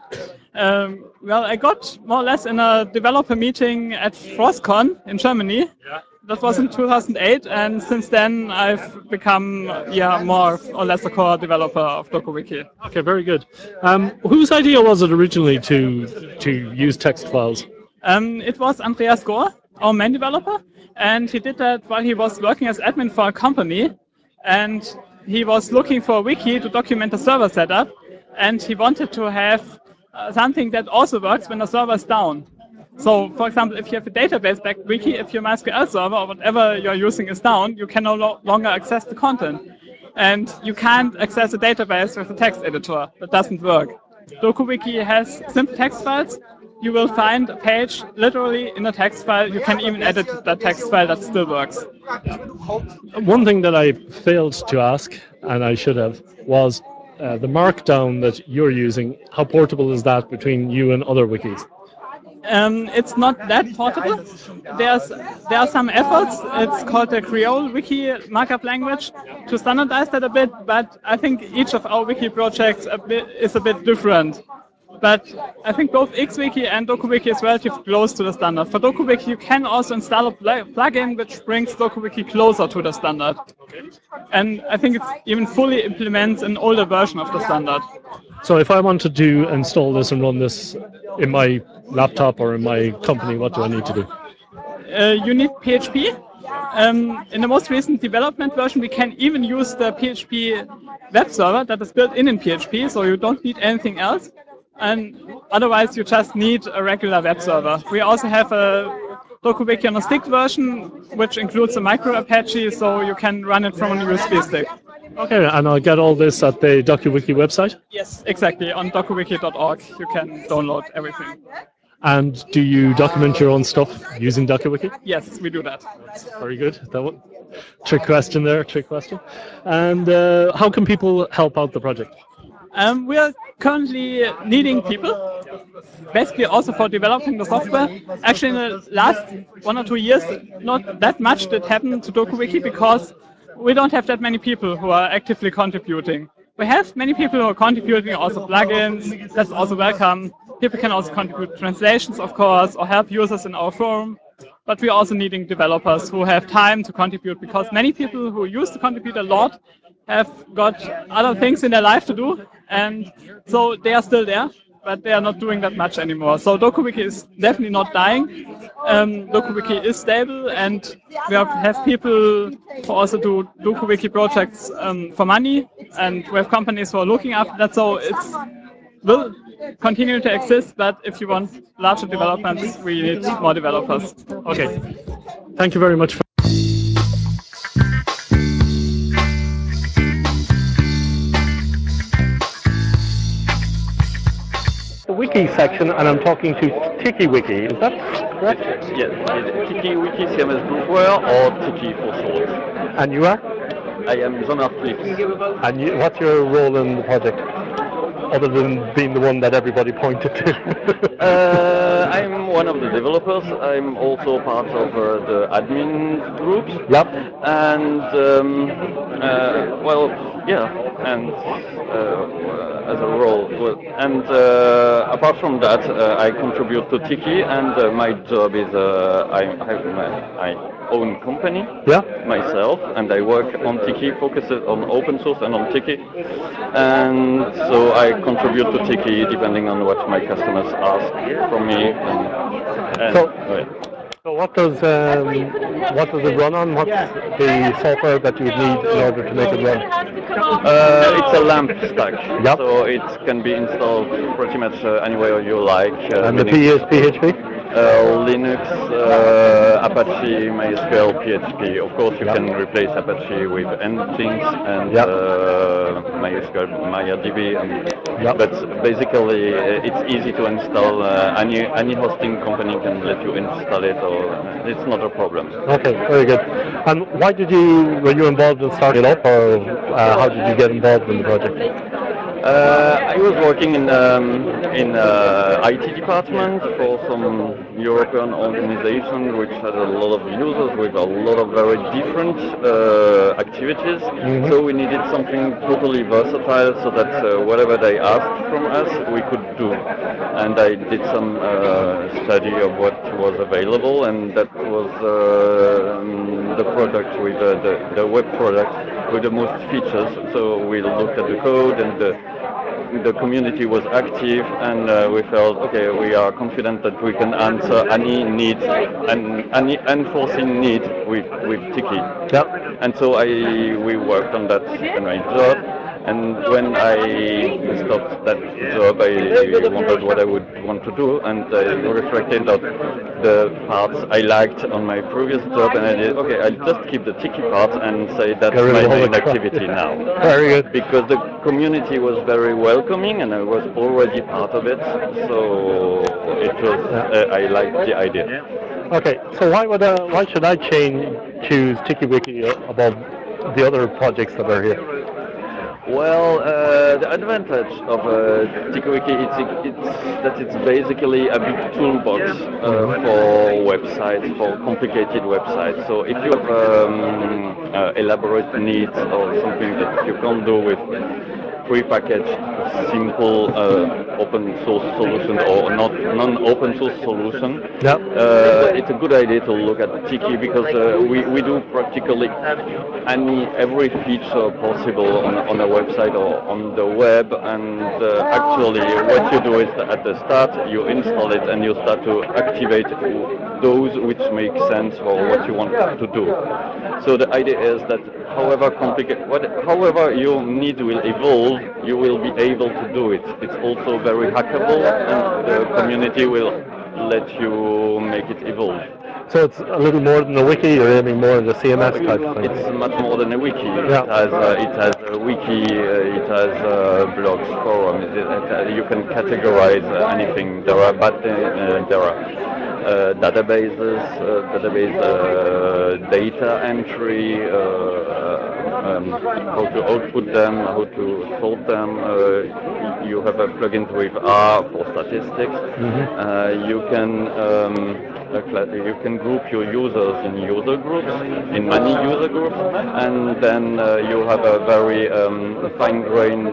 um, well, I got more or less in a developer meeting at FrostCon in Germany. that was in two thousand eight, and since then I've become yeah more or less a core developer of DokuWiki. Okay, very good. Um, whose idea was it originally to to use text files? Um, it was Andreas Gohr, our main developer, and he did that while he was working as admin for a company, and he was looking for a wiki to document the server setup, and he wanted to have uh, something that also works when the server is down. So, for example, if you have a database-backed wiki, if your MySQL server or whatever you're using is down, you can no lo longer access the content. And you can't access a database with a text editor. That doesn't work. DokuWiki has simple text files. You will find a page literally in a text file. You can even edit that text file. That still works. One thing that I failed to ask, and I should have, was uh, the markdown that you're using. How portable is that between you and other wikis? Um, it's not that portable. There's there are some efforts. It's called the Creole Wiki markup language to standardize that a bit. But I think each of our wiki projects a bit, is a bit different. But I think both XWiki and DokuWiki is relatively close to the standard. For DokuWiki, you can also install a pl plugin which brings DokuWiki closer to the standard. And I think it even fully implements an older version of the standard. So if I wanted to install this and run this in my laptop or in my company, what do I need to do? Uh, you need P H P. Um, in the most recent development version, we can even use the P H P web server that is built in in P H P, so you don't need anything else. And otherwise, you just need a regular web server. We also have a DokuWiki on a stick version, which includes a micro Apache, so you can run it from a U S B stick. Okay, and I'll get all this at the DokuWiki website? Yes, exactly. On dokuwiki dot org, you can download everything. And do you document your own stuff using DokuWiki? Yes, we do that. Very good. That one. Trick question there, trick question. And uh, how can people help out the project? Um, we are currently needing people, basically also for developing the software. Actually, in the last one or two years, not that much did happen to DokuWiki because we don't have that many people who are actively contributing. We have many people who are contributing also plugins. That's also welcome. People can also contribute translations, of course, or help users in our forum. But we're also needing developers who have time to contribute because many people who used to contribute a lot have got other things in their life to do, and so they are still there, but they are not doing that much anymore. So DokuWiki is definitely not dying. Um, DokuWiki is stable, and we have, have people who also do DokuWiki projects um, for money, and we have companies who are looking after that. So it's will continue to exist, but if you want larger developments, we need more developers. Okay. Thank you very much. For the wiki section, and I'm talking to TikiWiki. Is that correct? Yes, TikiWiki, C M S Groupware, or Tiki for short. And you are? I am Jean-Marc Philips. And you, what's your role in the project, other than being the one that everybody pointed to? uh, I'm one of the developers. I'm also part of uh, the admin group. Yep. And, um, uh, well, yeah, and uh, as a role. Well, and uh, apart from that, uh, I contribute to Tiki, and uh, my job is uh, I have my, my own company, yeah, myself, and I work on Tiki, focuses on open source and on Tiki, and so I contribute to Tiki depending on what my customers ask from me. And, and so, right. so what does um, what does it run on? What's the software that you would need in order to make it run? Uh, it's a LAMP stack, yep. So it can be installed pretty much uh, anywhere you like. Uh, and the P is P H P? Uh, Linux, uh, Apache, MySQL, P H P. Of course, you yep. can replace Apache with Nginx and yep. uh, MySQL, MariaDB. And, yep. But basically, uh, it's easy to install. Uh, any any hosting company can let you install it, or uh, it's not a problem. Okay, very good. And why did you were you involved in starting it up, or uh, how did you get involved in the project? Uh, I was working in um, in uh, I T department for some European organization which had a lot of users with a lot of very different uh, activities. Mm-hmm. So we needed something totally versatile, so that uh, whatever they asked from us, we could do. And I did some uh, study of what was available, and that was uh, um, the product with uh, the, the web product with the most features. So we looked at the code, and the, the community was active, and uh, we felt, okay, we are confident that we can answer any need and any unforeseen need with, with Tiki. Yep. And so I we worked on that in my job. And when I stopped that job, I wondered what I would want to do, and I reflected on the parts I liked on my previous job, and I did, okay, I'll just keep the Tiki part and say that's my main activity now. Very good. Because the community was very welcoming, and I was already part of it, so it was, uh, I liked the idea. Okay, so why would uh, why should I change, choose TikiWiki above the other projects that are here? Well, uh, the advantage of uh, TikiWiki is it's that it's basically a big toolbox uh, for websites, for complicated websites. So if you have um, uh, elaborate needs or something that you can't do with prepackaged, simple uh, open source solution or not non-open source solution, yep. uh, it's a good idea to look at Tiki because uh, we, we do practically any every feature possible on, on a website or on the web, and uh, actually what you do is at the start you install it and you start to activate those which make sense for what you want to do. So the idea is that however complicated, what, however your needs will evolve, you will be able to do it. It's also very hackable, and the community will let you make it evolve. So it's a little more than a wiki, you're aiming more in the C M S type of thing? It's much more than a wiki. Yeah. It has uh, it has a wiki, uh, it has uh, blogs, forums. It, it, you can categorize uh, anything. There are but uh, there are uh, databases, uh, database uh, data entry, uh, um, how to output them, how to sort them. Uh, you have a plugin with R for statistics. Mm-hmm. Uh, you can um, you can group your users in user groups, in many user groups, and then uh, you have a very um, fine-grained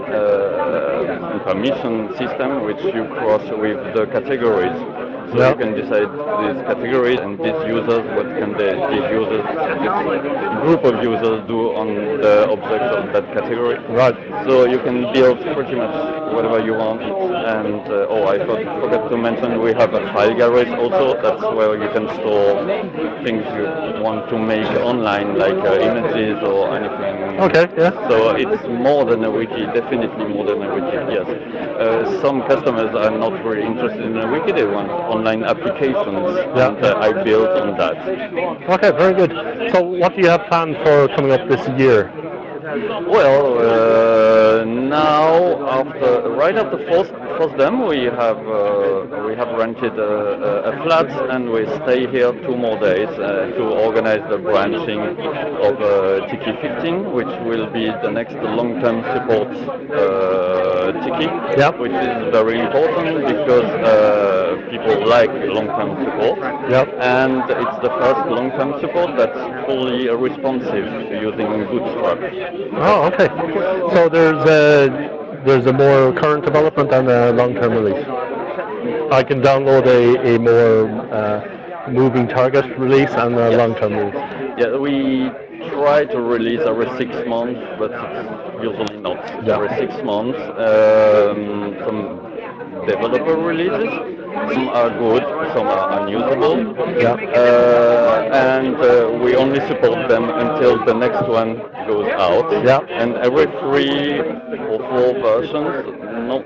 uh, permission system which you cross with the categories. So yep. you can decide these categories and these users, what can they, these users, this group of users do on the objects of that category. Right. So you can build pretty much whatever you want. And uh, oh, I forgot, forgot to mention we have a file garage also. That's where you can store things you want to make online, like uh, images or anything. Okay, yeah. So it's more than a wiki, definitely more than a wiki, yes. Uh, some customers are not really interested in a wiki, they want online applications, yeah. and uh, I built on that. Okay, very good. So what do you have planned for coming up this year? Well, uh, now after right after first FOSDEM, we have uh, we have rented a, a flat and we stay here two more days uh, to organize the branching of uh, Tiki fifteen, which will be the next long-term support uh, Tiki, yep. which is very important because uh, people like long-term support, yep. and it's the first long-term support that's fully responsive using Bootstrap. Oh, okay. So there's a there's a more current development and a long-term release. I can download a, a more uh, moving target release and a yes. long-term release. Yeah, we try to release every six months, but it's usually not yeah. every six months. Um, some developer releases. Some are good, some are unusable, yeah. uh, and uh, we only support them until the next one goes out. Yeah. And every three or four versions, no,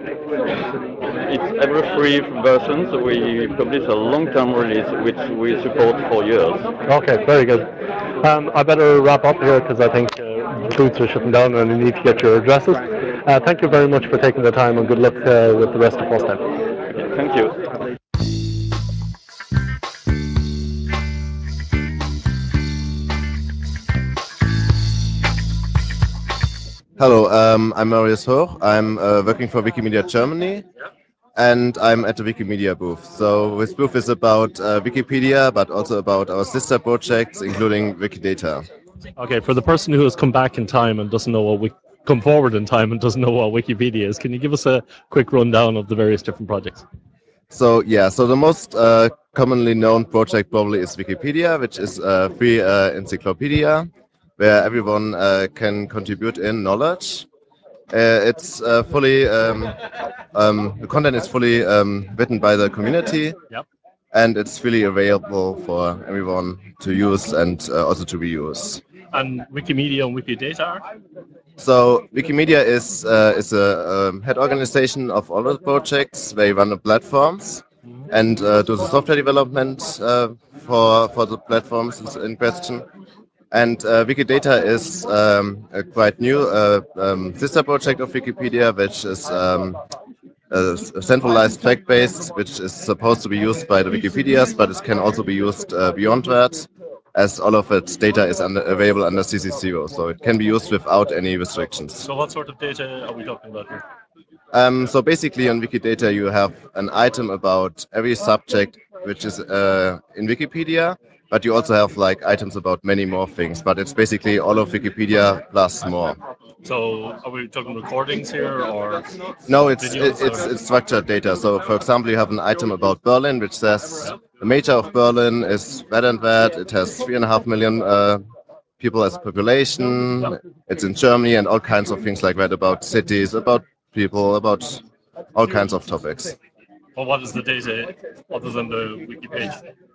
it's every three versions we publish a long-term release which we support for years. Okay, very good. Um, I better wrap up here because I think uh, booths are shutting down and I need to get your addresses. Uh, thank you very much for taking the time and good luck uh, with the rest of FOSDEM. Okay, thank you. Hello, um, I'm Marius Hoch. I'm uh, working for Wikimedia Germany, and I'm at the Wikimedia booth. So this booth is about uh, Wikipedia, but also about our sister projects, including Wikidata. Okay, for the person who has come back in time and doesn't know what come forward in time and doesn't know what Wikipedia is, can you give us a quick rundown of the various different projects? So yeah, so the most uh, commonly known project probably is Wikipedia, which is a free uh, encyclopedia where everyone uh, can contribute in knowledge. Uh, it's uh, fully um, um, the content is fully um, written by the community, Yep. and it's freely available for everyone to use and uh, also to reuse. And Wikimedia and Wikidata are? So Wikimedia is uh, is a um, head organization of all the projects. They run the platforms and uh, do the software development uh, for for the platforms in question. And uh, Wikidata is um, a quite new uh, um, sister project of Wikipedia, which is um, a centralized fact base, which is supposed to be used by the Wikipedias, but it can also be used uh, beyond that, as all of its data is under, available under C C zero, so it can be used without any restrictions. So what sort of data are we talking about here? Um, so basically on Wikidata you have an item about every subject which is uh, in Wikipedia, but you also have like items about many more things, but it's basically all of Wikipedia plus more. So are we talking recordings here or No, it's videos it, it's or- it's structured data. So for example, you have an item about Berlin which says the mayor of Berlin is that and that. It has three and a half million uh, people as a population. It's in Germany and all kinds of things like that about cities, about people, about all kinds of topics. Well, what is the data other than the wiki page?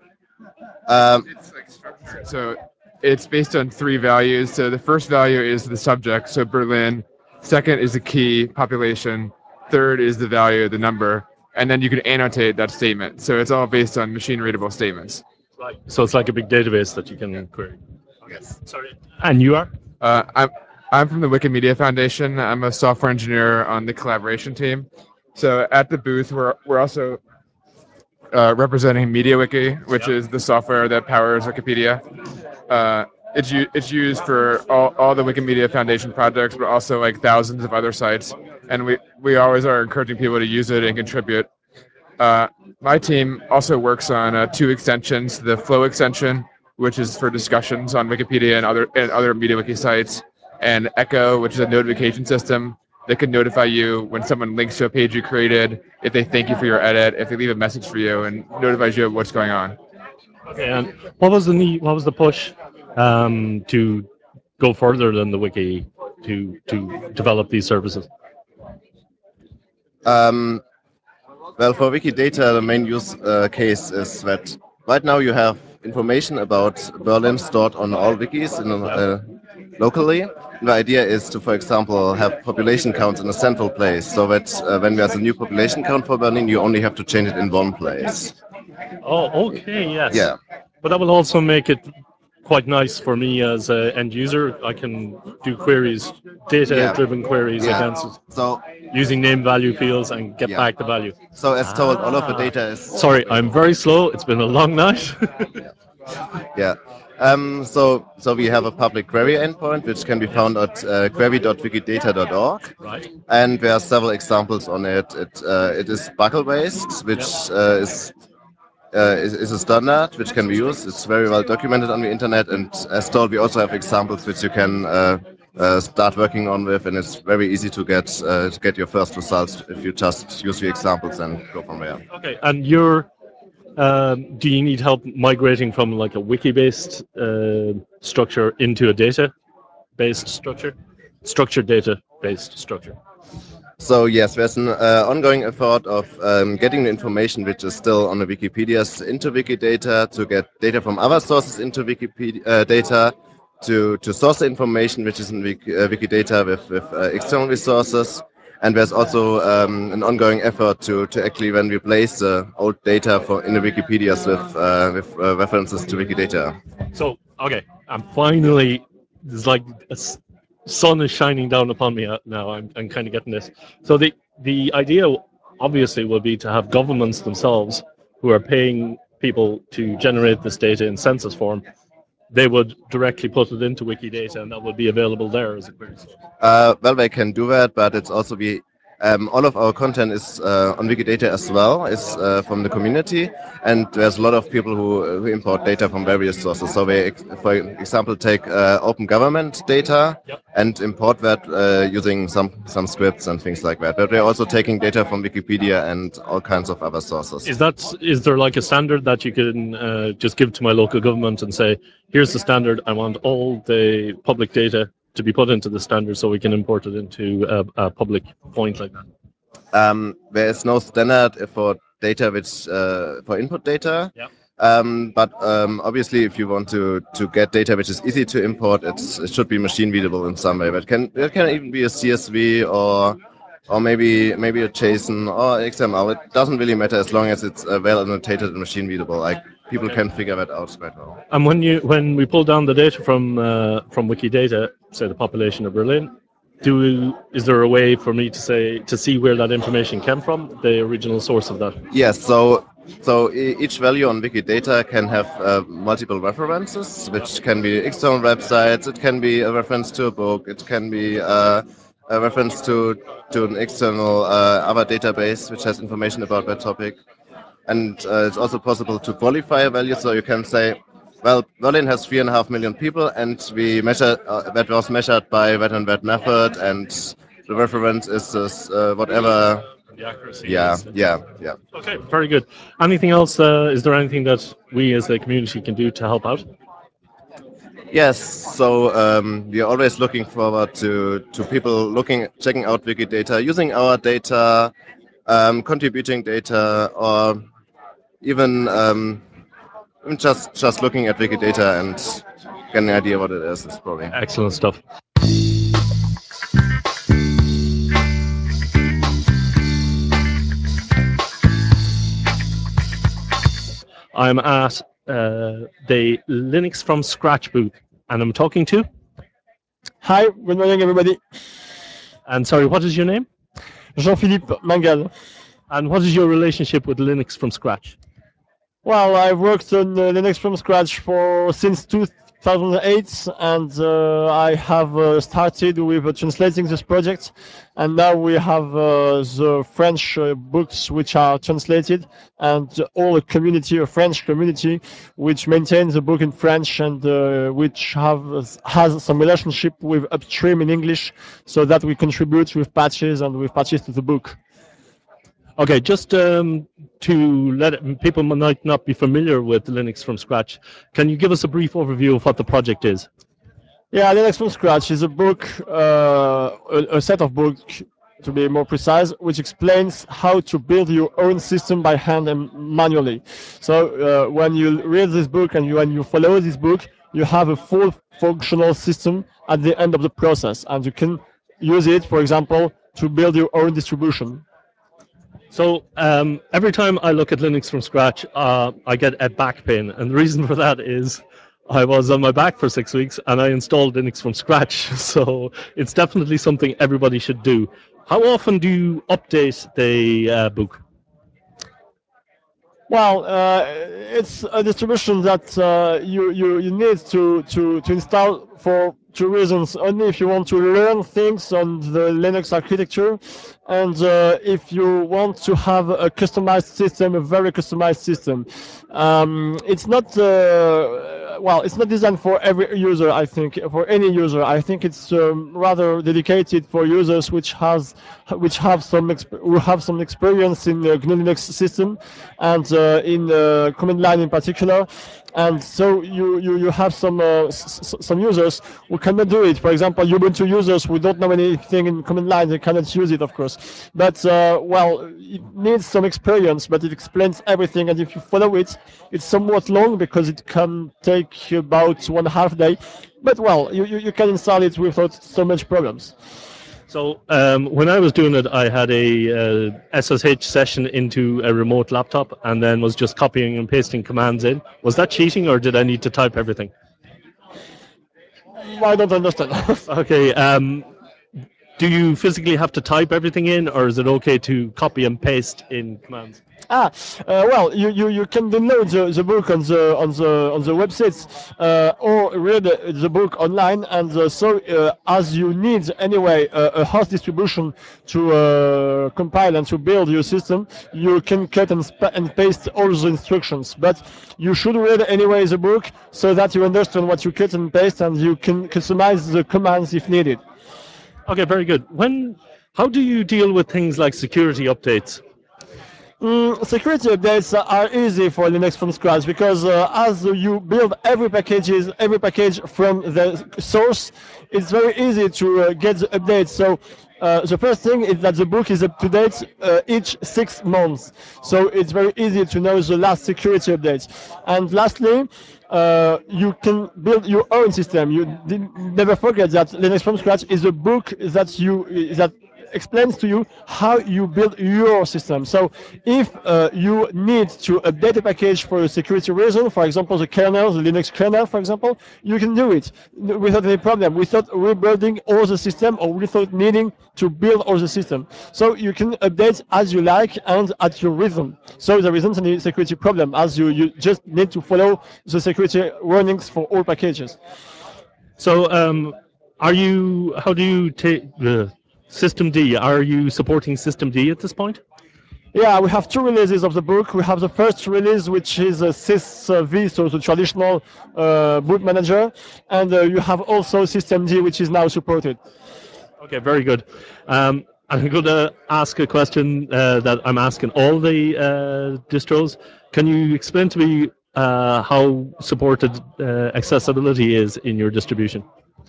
Um, So it's based on three values. So the first value is the subject, so Berlin. Second is the key, population. Third is the value, the number. And then you can annotate that statement. So it's all based on machine readable statements. Right. So it's like a big database that you can query. Yes. Sorry. And you are? Uh, I'm, I'm from the Wikimedia Foundation. I'm a software engineer on the collaboration team. So at the booth, we're, we're also uh, representing MediaWiki, which Yep. is the software that powers Wikipedia. Uh, it's, u- it's used for all, all the Wikimedia Foundation projects, but also like thousands of other sites. And we, we always are encouraging people to use it and contribute. Uh, my team also works on uh, two extensions, the Flow extension, which is for discussions on Wikipedia and other and other MediaWiki sites, and Echo, which is a notification system that can notify you when someone links to a page you created, if they thank you for your edit, if they leave a message for you, and notifies you of what's going on. Okay. And what was the need? What was the push um, to go further than the wiki to to develop these services? Um, well, for Wikidata, the main use uh, case is that right now you have information about Berlin stored on all wikis in, uh, locally. The idea is to, for example, have population counts in a central place, so that uh, when there's a new population count for Berlin, you only have to change it in one place. Oh, okay, yes. Yeah. But that will also make it quite nice for me as an end user. I can do queries, data-driven queries Yeah. against it, So using name value fields and get Yeah. back the value. So as told, all of the Ah. data is. Sorry, I'm very slow. It's been a long night. Yeah. Um, so so we have a public query endpoint which can be found at uh, query dot wikidata dot org. Right. And there are several examples on it. It uh, it is buckle based, which uh, is, uh, is is a standard which can be used. It's very well documented on the internet, and as told, we also have examples which you can uh, uh, start working on with, and it's very easy to get uh, to get your first results if you just use the examples and go from there. Okay, and you're. Um, do you need help migrating from like a wiki-based uh, structure into a data-based structure? Structured data-based structure. So yes, there's an uh, ongoing effort of um, getting the information which is still on the Wikipedias into Wikidata, to get data from other sources into Wikipedia uh, data, to, to source the information which is in Wiki, uh, Wikidata with, with uh, external resources. And there's also um, an ongoing effort to, to actually then replace the old data for, in the Wikipedias with, uh, with uh, references to Wikidata. So, okay, I'm finally, it's like a s- sun is shining down upon me uh, now. I'm, I'm kind of getting this. So the, the idea obviously will be to have governments themselves who are paying people to generate this data in census form. They would directly put it into Wikidata and that would be available there as a query source. Uh, well, they can do that, but it's also be Um, all of our content is uh, on Wikidata as well, is uh, from the community, and there's a lot of people who, who import data from various sources. So we, for example, take uh, open government data Yep. and import that uh, using some, some scripts and things like that. But we're also taking data from Wikipedia and all kinds of other sources. Is that is there like a standard that you can uh, just give to my local government and say, here's the standard, I want all the public data to be put into the standard so we can import it into a, a public point like that? Um, there is no standard for data which uh, for input data. Yeah. Um, but um, obviously, if you want to, to get data which is easy to import, it's, it should be machine readable in some way. But can it can even be a C S V or or maybe maybe a JSON or X M L. It doesn't really matter as long as it's uh, well annotated and machine readable. Like people can figure that out quite well. And when you when we pull down the data from uh, from Wikidata, say the population of Berlin, do we, is there a way for me to say to see where that information came from, the original source of that? Yes. So so e- each value on Wikidata can have uh, multiple references, which can be external websites. It can be a reference to a book. It can be uh, a reference to to an external uh, other database which has information about that topic. And uh, it's also possible to qualify a value, so you can say, well, Berlin has three and a half million people, and we measure uh, that was measured by that and that method, and the reference is this, uh, whatever. The accuracy. Yeah, is- yeah, yeah. Okay, very good. Anything else? Uh, is there anything that we as a community can do to help out? Yes, so um, we are always looking forward to, to people looking, checking out Wikidata, using our data, um, contributing data, or even um, just just looking at Wikidata and getting an idea what it is is probably. Excellent stuff. I'm at uh, the Linux from Scratch booth, and I'm talking to. Hi, good morning, everybody. And sorry, what is your name? Jean-Philippe Mangal. And what is your relationship with Linux from Scratch? Well, I've worked on uh, Linux from scratch for since two thousand eight, and uh, I have uh, started with uh, translating this project, and now we have uh, the French uh, books which are translated, and all the community, a French community, which maintains the book in French and uh, which have has some relationship with upstream in English, so that we contribute with patches and with patches to the book. Okay, just um, to let it, people might not be familiar with Linux from Scratch, can you give us a brief overview of what the project is? Yeah, Linux from Scratch is a book, uh, a, a set of books, to be more precise, which explains how to build your own system by hand and manually. So uh, when you read this book and you, when you follow this book, you have a full functional system at the end of the process, and you can use it, for example, to build your own distribution. So um, every time I look at Linux from Scratch, uh, I get a back pain, and the reason for that is I was on my back for six weeks and I installed Linux from scratch. So it's definitely something everybody should do. How often do you update the uh, book? Well, uh, it's a distribution that uh, you, you, you need to, to, to install for two reasons. Only if you want to learn things on the Linux architecture, and uh, if you want to have a customized system, a very customized system. Um, it's not, uh, well, it's not designed for every user, I think, for any user. I think it's um, rather dedicated for users which has, which have some, exp who have some experience in the G N U Linux system, and uh, in uh, command line in particular. And so you, you, you have some uh, s some users who cannot do it. For example, Ubuntu users who don't know anything in command line, they cannot use it, of course. But uh, well, it needs some experience, but it explains everything. And if you follow it, it's somewhat long because it can take about one half day. But well, you, you, you can install it without so much problems. So um, when I was doing it, I had a uh, S S H session into a remote laptop and then was just copying and pasting commands in. Was that cheating, or did I need to type everything? I don't understand. Okay. Um, do you physically have to type everything in, or is it okay to copy and paste in commands? Ah, uh, well, you, you, you can download the, the book on the on the on the websites uh, or read the book online, and uh, so uh, as you need anyway uh, a host distribution to uh, compile and to build your system, you can cut and, sp- and paste all the instructions. But you should read anyway the book so that you understand what you cut and paste, and you can customize the commands if needed. Okay, very good. When, how do you deal with things like security updates? Mm, security updates are easy for Linux from scratch because uh, as you build every packages, every package from the source, it's very easy to uh, get the updates. So uh, the first thing is that the book is up to date uh, each six months. So it's very easy to know the last security updates. And lastly, uh, you can build your own system. You did, never forget that Linux from scratch is a book that you that explains to you how you build your system. So if uh, you need to update a package for a security reason, for example the kernel, the Linux kernel for example, you can do it without any problem, without rebuilding all the system or without needing to build all the system. So you can update as you like and at your rhythm. So there isn't any security problem, as you, you just need to follow the security warnings for all packages. So, um, are you? How do you take the System D? Are you supporting System D at this point? Yeah, we have two releases of the book. We have the first release, which is a sysv, so the traditional uh, boot manager, and uh, you have also System D, which is now supported. Okay, very good. Um, I'm going to ask a question uh, that I'm asking all the uh, distros. Can you explain to me uh, how supported uh, accessibility is in your distribution?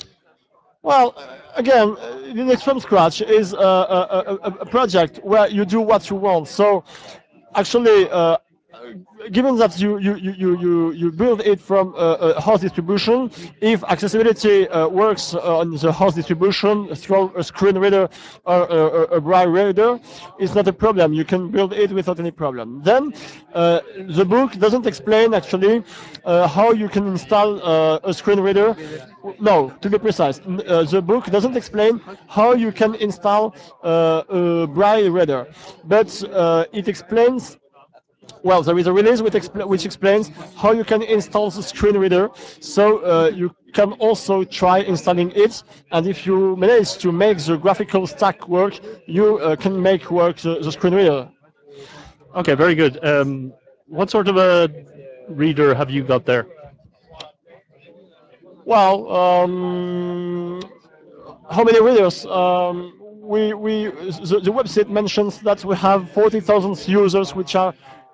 Well, uh, again, uh, Linux from scratch is a, a, a, a project where you do what you want. So, actually, uh, given that you you, you, you, you build it from a, a host distribution, if accessibility uh, works on the host distribution through a screen reader or a, a, a braille reader, it's not a problem. You can build it without any problem. Then uh, the book doesn't explain actually uh, how you can install uh, a screen reader. No, to be precise, uh, the book doesn't explain how you can install uh, a braille reader, but uh, it explains. Well, there is a release which, expl which explains how you can install the screen reader, so uh, you can also try installing it, and if you manage to make the graphical stack work, you uh, can make work the, the screen reader. Okay, very good. Um, what sort of a reader have you got there? Well, um, how many readers? Um, we, we, the, the website mentions that we have forty thousand users which are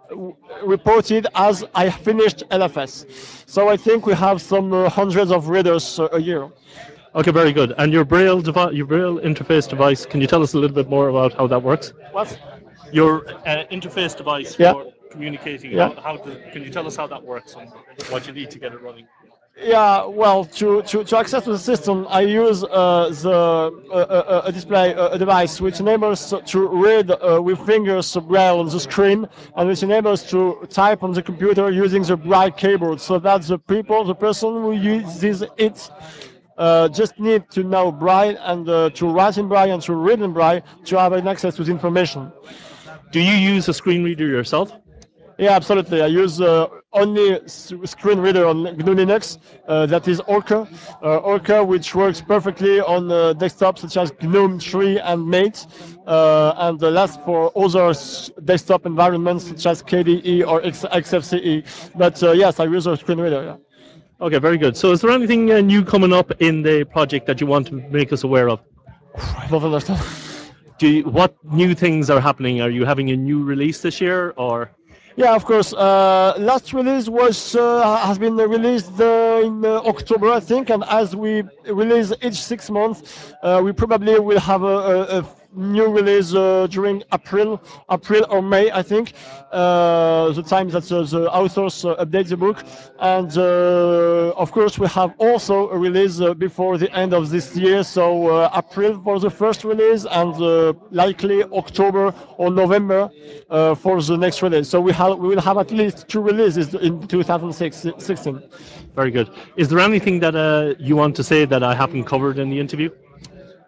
reported as I finished L F S. So I think we have some uh, hundreds of readers uh, a year. Okay, very good. And your Braille device, your Braille interface device, can you tell us a little bit more about how that works? What? Your uh, interface device Yeah. for communicating. Yeah. How, how does, can you tell us how that works and what you need to get it running? Yeah, well, to, to, to access the system, I use uh, the uh, uh, a display uh, a device which enables to read uh, with fingers braille on the screen, and which enables to type on the computer using the braille keyboard, so that the people, the person who uses it, uh, just need to know braille and uh, to write in braille and to read in braille to have an access to the information. Do you use a screen reader yourself? Yeah, absolutely. I use uh, only s- screen reader on G N U Linux. Uh, that is Orca. Uh, Orca, which works perfectly on uh, desktops such as GNOME three and Mate, uh, and the last for other s- desktop environments such as K D E or X- X F C E. But uh, yes, I use a screen reader. Yeah. Okay, very good. So is there anything uh, new coming up in the project that you want to make us aware of? I don't understand. Do you, what new things are happening? Are you having a new release this year, or? Yeah, of course. Uh, last release was uh, has been released uh, in uh, October, I think, and as we release each six months, uh, we probably will have a, a, a new release uh, during April, April or May, I think. Uh, the time that uh, the authors uh, update the book, and uh, of course we have also a release uh, before the end of this year. So uh, April for the first release, and uh, likely October or November uh, for the next release. So we have we will have at least two releases in two thousand sixteen. Very good. Is there anything that uh, you want to say that I haven't covered in the interview?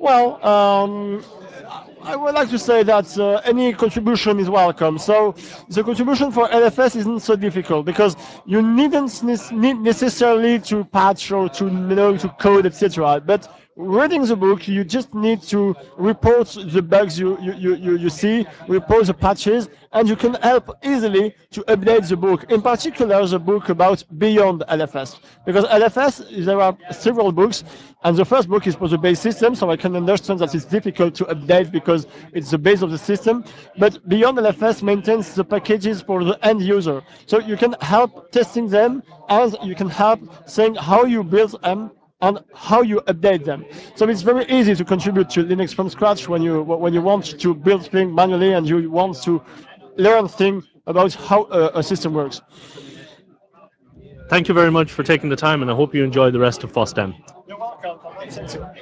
Well, um, I would like to say that uh, any contribution is welcome. So the contribution for L F S isn't so difficult because you needn't ne- need necessarily to patch or to you know to code, et cetera. But reading the book, you just need to report the bugs you, you, you, you you see, report the patches, and you can help easily to update the book. In particular, the book about Beyond L F S, because L F S there are several books, and the first book is for the base system, so I can understand that it's difficult to update because it's the base of the system. But Beyond L F S maintains the packages for the end user, so you can help testing them, and you can help saying how you build them and how you update them. So it's very easy to contribute to Linux from scratch when you when you want to build things manually and you want to learn things about how a, a system works. Thank you very much for taking the time, and I hope you enjoy the rest of FOSDEM. You're welcome. Thank you.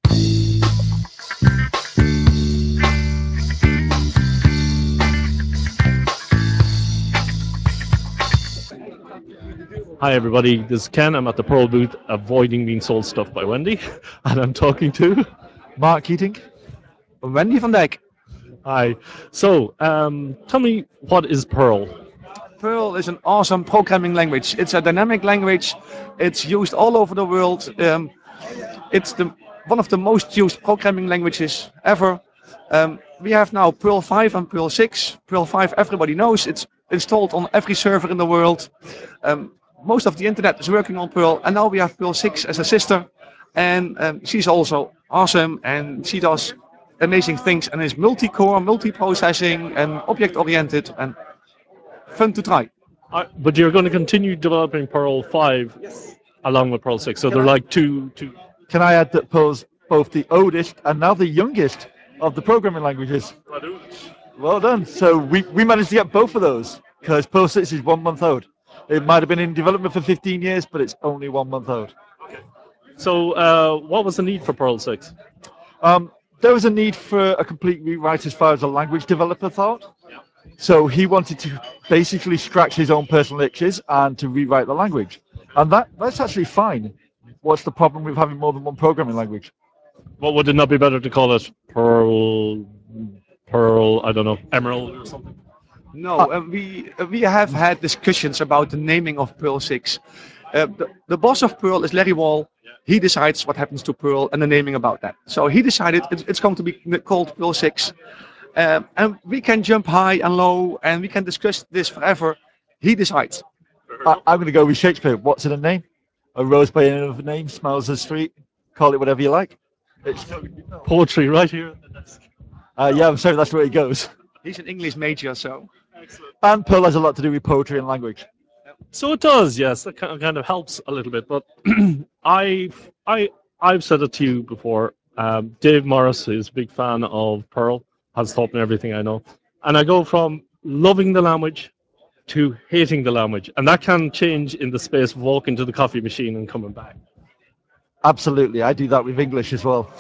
Hi everybody, this is Ken. I'm at the Pearl booth avoiding being sold stuff by Wendy, and I'm talking to Mark Keating. Wendy van Dijk. Hi. So, um, tell me, what is Perl? Perl is an awesome programming language. It's a dynamic language. It's used all over the world. Um, it's the one of the most used programming languages ever. Um, we have now Perl five and Perl six. Perl five everybody knows. It's installed on every server in the world. Um, most of the internet is working on Perl, and now we have Perl six as a sister. And um, she's also awesome, and she does amazing things, and is multi-core, multi-processing, and object-oriented, and fun to try. Uh, but you're going to continue developing Perl five yes. along with Perl six, so Can they're I- like two, two. Can I add that Perl's both the oldest and now the youngest of the programming languages? Well done. So we, we managed to get both of those because Perl six is one month old. It might have been in development for fifteen years, but it's only one month old. So, uh, what was the need for Perl six? Um, there was a need for a complete rewrite as far as a language developer thought. So he wanted to basically scratch his own personal itches and to rewrite the language. And that, that's actually fine. What's the problem with having more than one programming language? What would it not be better to call it? Perl, Perl, I don't know, Emerald or something? No, uh, we uh, we have had discussions about the naming of Perl six. Uh, the, the boss of Perl is Larry Wall. He decides what happens to Perl and the naming about that. So he decided it's, it's going to be called Perl six. Um, and we can jump high and low and we can discuss this forever. He decides. I, I'm going to go with Shakespeare. What's in a name? A rose by another name smells the street. Call it whatever you like. It's poetry right here at the desk. Uh, yeah, I'm sorry, that's the way it goes. He's an English major, so. And Perl has a lot to do with poetry and language. So it does, yes. That kind of helps a little bit. But I've I I've said it to you before. Um, Dave Morris is a big fan of Perl. Has taught me everything I know, and I go from loving the language to hating the language, and that can change in the space of walking to the coffee machine and coming back. Absolutely, I do that with English as well.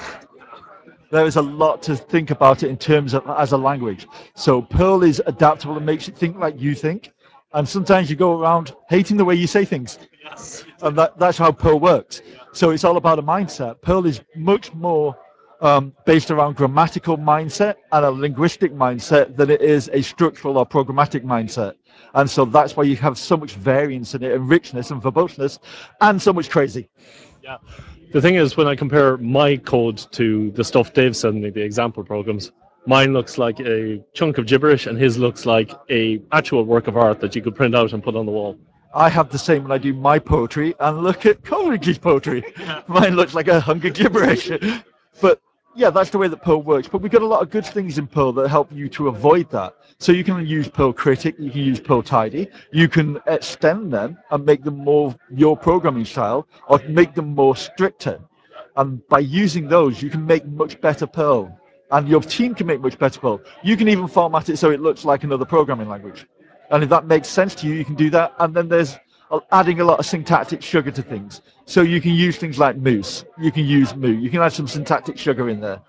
There is a lot to think about it in terms of as a language. So Perl is adaptable and makes it think like you think. And sometimes you go around hating the way you say things. Yes. And that, that's how Perl works. So it's all about a mindset. Perl is much more um, based around grammatical mindset and a linguistic mindset than it is a structural or programmatic mindset. And so that's why you have so much variance in it and richness and verboseness and so much crazy. Yeah. The thing is, when I compare my code to the stuff Dave sent me, the example programs, mine looks like a chunk of gibberish and his looks like a actual work of art that you could print out and put on the wall. I have the same when I do my poetry and look at Coleridge's poetry. Mine looks like a hunk of gibberish. But yeah, that's the way that Perl works. But we've got a lot of good things in Perl that help you to avoid that. So you can use Perl Critic, you can use Perl Tidy, you can extend them and make them more your programming style or make them more stricter. And by using those, you can make much better Perl. And your team can make much better Perl. You can even format it so it looks like another programming language. And if that makes sense to you, you can do that. And then there's adding a lot of syntactic sugar to things. So you can use things like Moose. You can use Moo. You can add some syntactic sugar in there.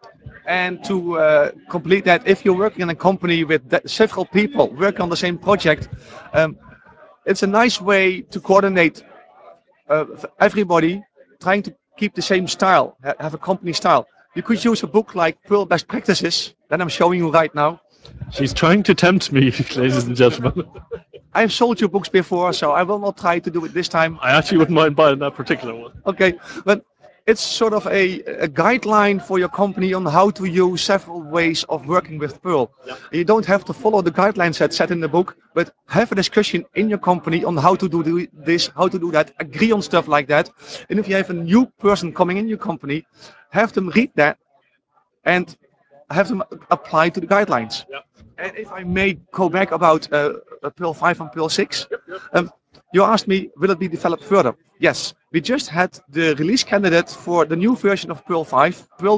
And to uh, complete that, if you're working in a company with that, several people working on the same project, um, it's a nice way to coordinate uh, everybody trying to keep the same style, ha have a company style. You could use a book like Perl Best Practices that I'm showing you right now. She's trying to tempt me, ladies and gentlemen. I've sold you books before, so I will not try to do it this time. I actually wouldn't mind buying that particular one. Okay, but it's sort of a, a guideline for your company on how to use several ways of working with Perl. Yeah. You don't have to follow the guidelines that's set in the book, but have a discussion in your company on how to do this, how to do that, agree on stuff like that. And if you have a new person coming in your company, have them read that and have them apply to the guidelines. Yeah. And if I may go back about uh, Perl five and Perl six, yep, yep. Um, you asked me, will it be developed further? Yes, we just had the release candidate for the new version of Perl five, Perl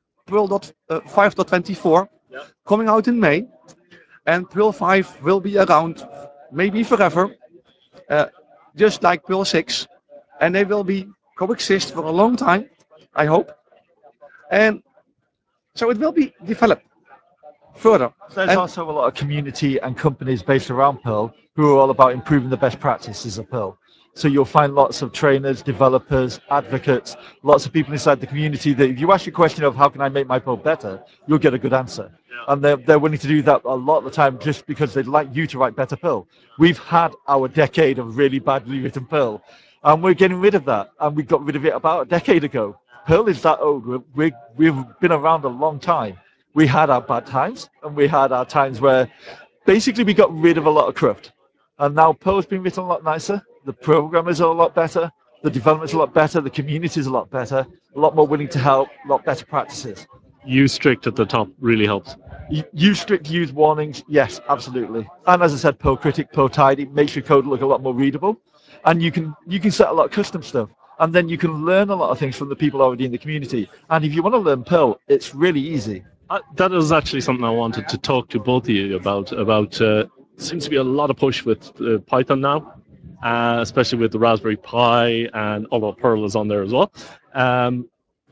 five point twenty-four, yeah. coming out in May. And Perl five will be around maybe forever, uh, just like Perl six. And they will be coexist for a long time, I hope. And so it will be developed further. There's and also a lot of community and companies based around Perl who are all about improving the best practices of Perl. So you'll find lots of trainers, developers, advocates, lots of people inside the community that if you ask a question of how can I make my Perl better, you'll get a good answer. Yeah. And they're, they're willing to do that a lot of the time just because they'd like you to write better Perl. We've had our decade of really badly written Perl, and we're getting rid of that. And we got rid of it about a decade ago. Perl is that old. We're, we, we've been around a long time. We had our bad times, and we had our times where basically we got rid of a lot of cruft. And now Perl's been written a lot nicer, the programmers are a lot better, the development's a lot better, the community's a lot better, a lot more willing to help, a lot better practices. Use strict at the top really helps. Use strict, use warnings, yes, absolutely. And as I said, Perl Critic, Perl Tidy, makes your code look a lot more readable. And you can you can set a lot of custom stuff. And then you can learn a lot of things from the people already in the community. And if you want to learn Perl, it's really easy. Uh, that is actually something I wanted to talk to both of you about. About uh, seems to be a lot of push with uh, Python now, uh, especially with the Raspberry Pi, and although Perl is on there as well. Um,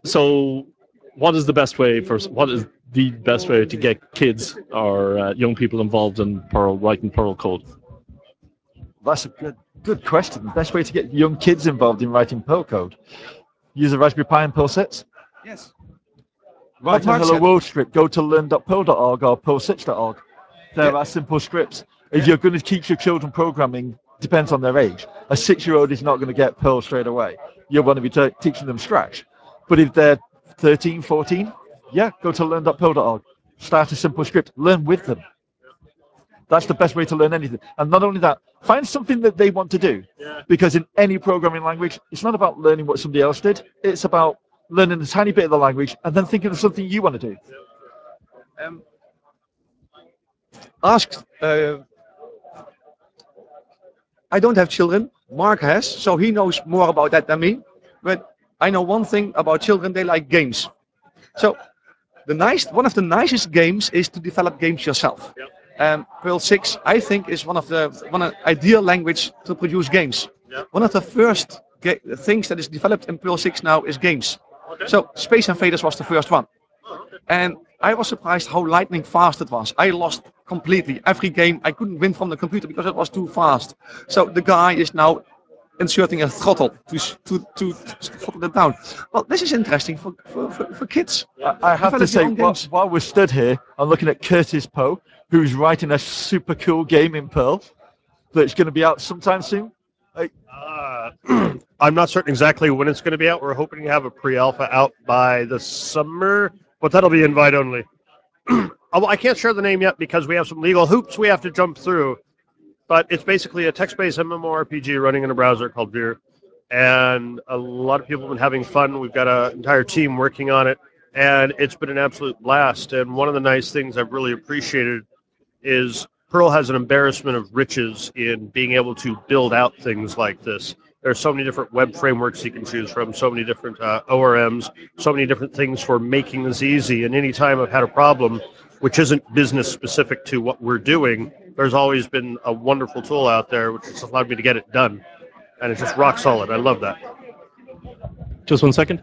so, what is the best way for? What is the best way to get kids or uh, young people involved in Perl, writing Perl code? That's a good good question. The best way to get young kids involved in writing Perl code: use a Raspberry Pi and Perl sets. Yes. Write a Hello World script, go to learn dot perl dot org or perl six dot org. There yeah. are simple scripts. If yeah. you're going to teach your children programming, depends on their age. A six-year-old is not going to get Perl straight away. You're going to be t- teaching them Scratch. But if they're thirteen, fourteen, yeah, go to learn dot perl dot org. Start a simple script. Learn with them. That's the best way to learn anything. And not only that, find something that they want to do. Yeah. Because in any programming language, it's not about learning what somebody else did. It's about learning a tiny bit of the language and then thinking of something you want to do. Um, ask, uh, I don't have children, Mark has, so he knows more about that than me, but I know one thing about children, they like games. So the nice, one of the nicest games is to develop games yourself. Yep. Um, Perl six, I think, is one of the one of ideal language to produce games. Yep. One of the first things that is developed in Perl six now is games. Okay. So Space Invaders was the first one. Oh, okay. And I was surprised how lightning fast it was. I lost completely. Every game I couldn't win from the computer because it was too fast. So the guy is now inserting a throttle to to to, to throttle it down. Well, this is interesting for for, for, for kids. I, I have to say, while, while we're stood here, I'm looking at Curtis Poe, who's writing a super cool game in Perl that's going to be out sometime soon. I, uh, I'm not certain exactly when it's going to be out. We're hoping to have a pre-alpha out by the summer, but that'll be invite only. I can't share the name yet because we have some legal hoops we have to jump through, but it's basically a text-based MMORPG running in a browser called Veer, and a lot of people have been having fun. We've got an entire team working on it, and it's been an absolute blast. And one of the nice things I've really appreciated is Perl has an embarrassment of riches in being able to build out things like this. There are so many different web frameworks you can choose from, so many different uh, O R Ms, so many different things for making this easy. And any time I've had a problem, which isn't business specific to what we're doing, there's always been a wonderful tool out there which has allowed me to get it done. And it's just rock solid. I love that. Just one second.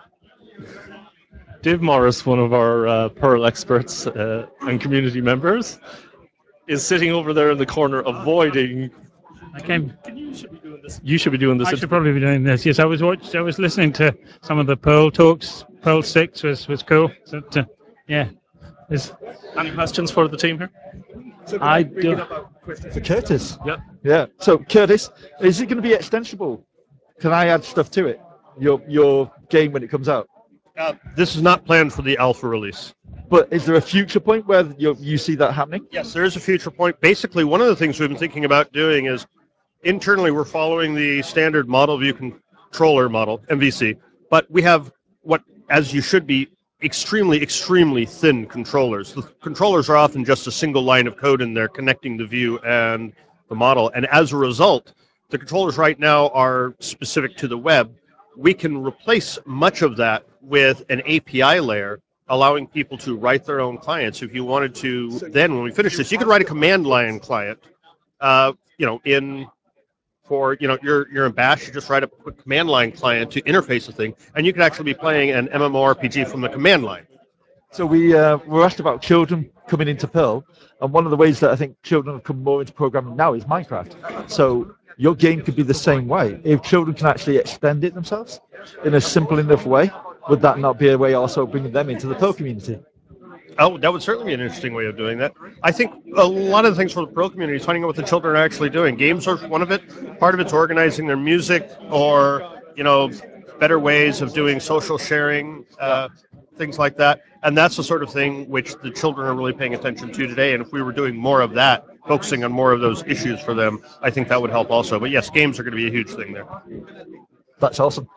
Dave Morris, one of our uh, Perl experts uh, and community members, is sitting over there in the corner avoiding... I came... Can you should be doing this? You should be doing this. I should probably be doing this. Yes, I was watched. I was listening to some of the Perl talks. Perl six was was cool. So, uh, yeah. Is any questions for the team here? So I do. do. For Curtis. Yeah. Yeah. So Curtis, is it going to be extensible? Can I add stuff to it? Your your game when it comes out. Uh, this is not planned for the alpha release. But is there a future point where you you see that happening? Yes, there is a future point. Basically, one of the things we've been thinking about doing is internally we're following the standard model view controller model, M V C, but we have what, as you should be, extremely, extremely thin controllers. The controllers are often just a single line of code in there connecting the view and the model. And as a result, the controllers right now are specific to the web. We can replace much of that with an A P I layer, allowing people to write their own clients. If you wanted to, then when we finish this, you could write a command line client, uh, you know, in for, you know, you're, you're in Bash, you just write a quick command line client to interface the thing, and you could actually be playing an MMORPG from the command line. So we uh, were asked about children coming into Perl, and one of the ways that I think children have come more into programming now is Minecraft. So your game could be the same way. If children can actually extend it themselves in a simple enough way, would that not be a way also bringing them into the Perl community? Oh, that would certainly be an interesting way of doing that. I think a lot of the things for the Perl community is finding out what the children are actually doing. Games are one of it. Part of it's organizing their music, or, you know, better ways of doing social sharing, uh, things like that. And that's the sort of thing which the children are really paying attention to today. And if we were doing more of that, focusing on more of those issues for them, I think that would help also. But yes, games are going to be a huge thing there. That's awesome.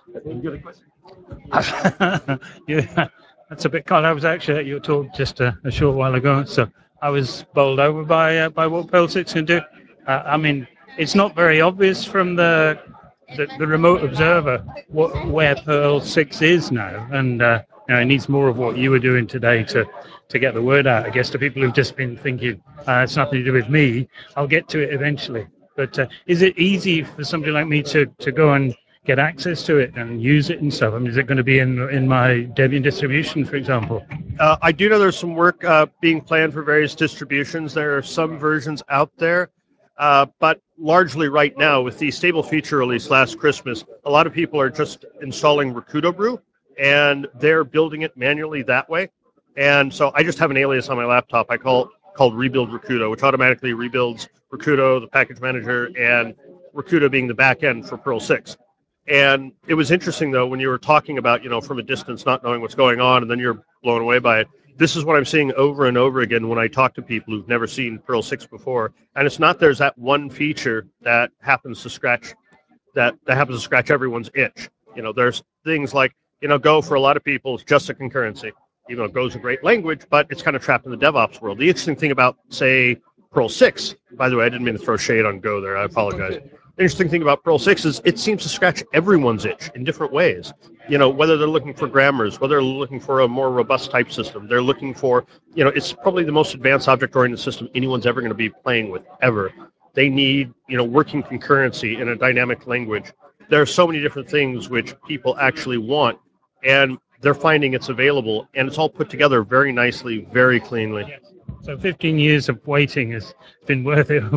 Yeah, that's a bit cold. I was actually at your talk just a, a short while ago, so I was bowled over by uh, by what Perl six can do. Uh, I mean, it's not very obvious from the the, the remote observer what, where Perl six is now, and uh, you know, it needs more of what you were doing today to to get the word out, I guess, to people who've just been thinking uh, it's nothing to do with me. I'll get to it eventually. But uh, is it easy for somebody like me to, to go and get access to it and use it and stuff? I mean, is it going to be in in my Debian distribution, for example? Uh, I do know there's some work uh, being planned for various distributions. There are some versions out there, uh, but largely right now, with the stable feature release last Christmas, a lot of people are just installing Rakudo Brew, and they're building it manually that way. And so I just have an alias on my laptop I call called Rebuild Rakudo, which automatically rebuilds Rakudo, the package manager, and Rakudo being the back end for Perl six. And it was interesting, though, when you were talking about, you know, from a distance, not knowing what's going on, and then you're blown away by it. This is what I'm seeing over and over again when I talk to people who've never seen Perl six before. And it's not there's that one feature that happens to scratch that, that happens to scratch everyone's itch. You know, there's things like, you know, Go for a lot of people is just a concurrency. Even though Go's a great language, but it's kind of trapped in the DevOps world. The interesting thing about, say, Perl six, by the way, I didn't mean to throw shade on Go there. I apologize. The interesting thing about Perl six is it seems to scratch everyone's itch in different ways. You know, whether they're looking for grammars, whether they're looking for a more robust type system, they're looking for, you know, it's probably the most advanced object-oriented system anyone's ever going to be playing with, ever. They need, you know, working concurrency in a dynamic language. There are so many different things which people actually want, and they're finding it's available, and it's all put together very nicely, very cleanly. So fifteen years of waiting has been worth it.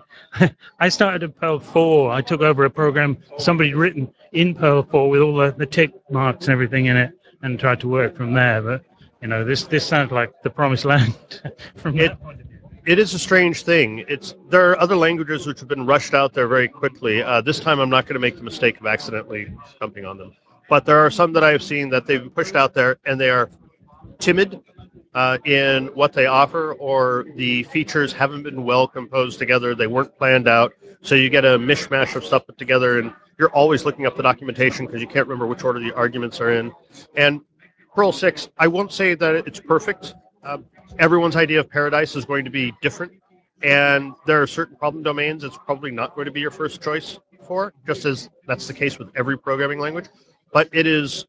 I started at Perl four. I took over a program somebody had written in Perl four with all the, the tick marks and everything in it, and tried to work from there. But, you know, this this sounds like the promised land from it, that point of view. It is a strange thing. It's there are other languages which have been rushed out there very quickly. Uh, this time I'm not going to make the mistake of accidentally jumping on them. But there are some that I've seen that they've pushed out there, and they are timid uh, in what they offer, or the features haven't been well composed together. They weren't planned out. So you get a mishmash of stuff put together, and you're always looking up the documentation because you can't remember which order the arguments are in. And Perl six, I won't say that it's perfect. Uh, everyone's idea of paradise is going to be different. And there are certain problem domains it's probably not going to be your first choice for, just as that's the case with every programming language. But it is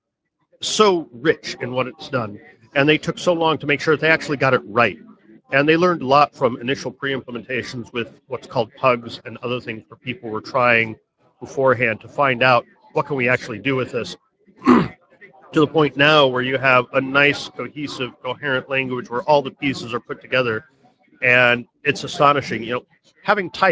so rich in what it's done, and they took so long to make sure that they actually got it right. And they learned a lot from initial pre-implementations with what's called pugs and other things where people were trying beforehand to find out what can we actually do with this, to the point now where you have a nice, cohesive, coherent language where all the pieces are put together, and it's astonishing. You know, having types,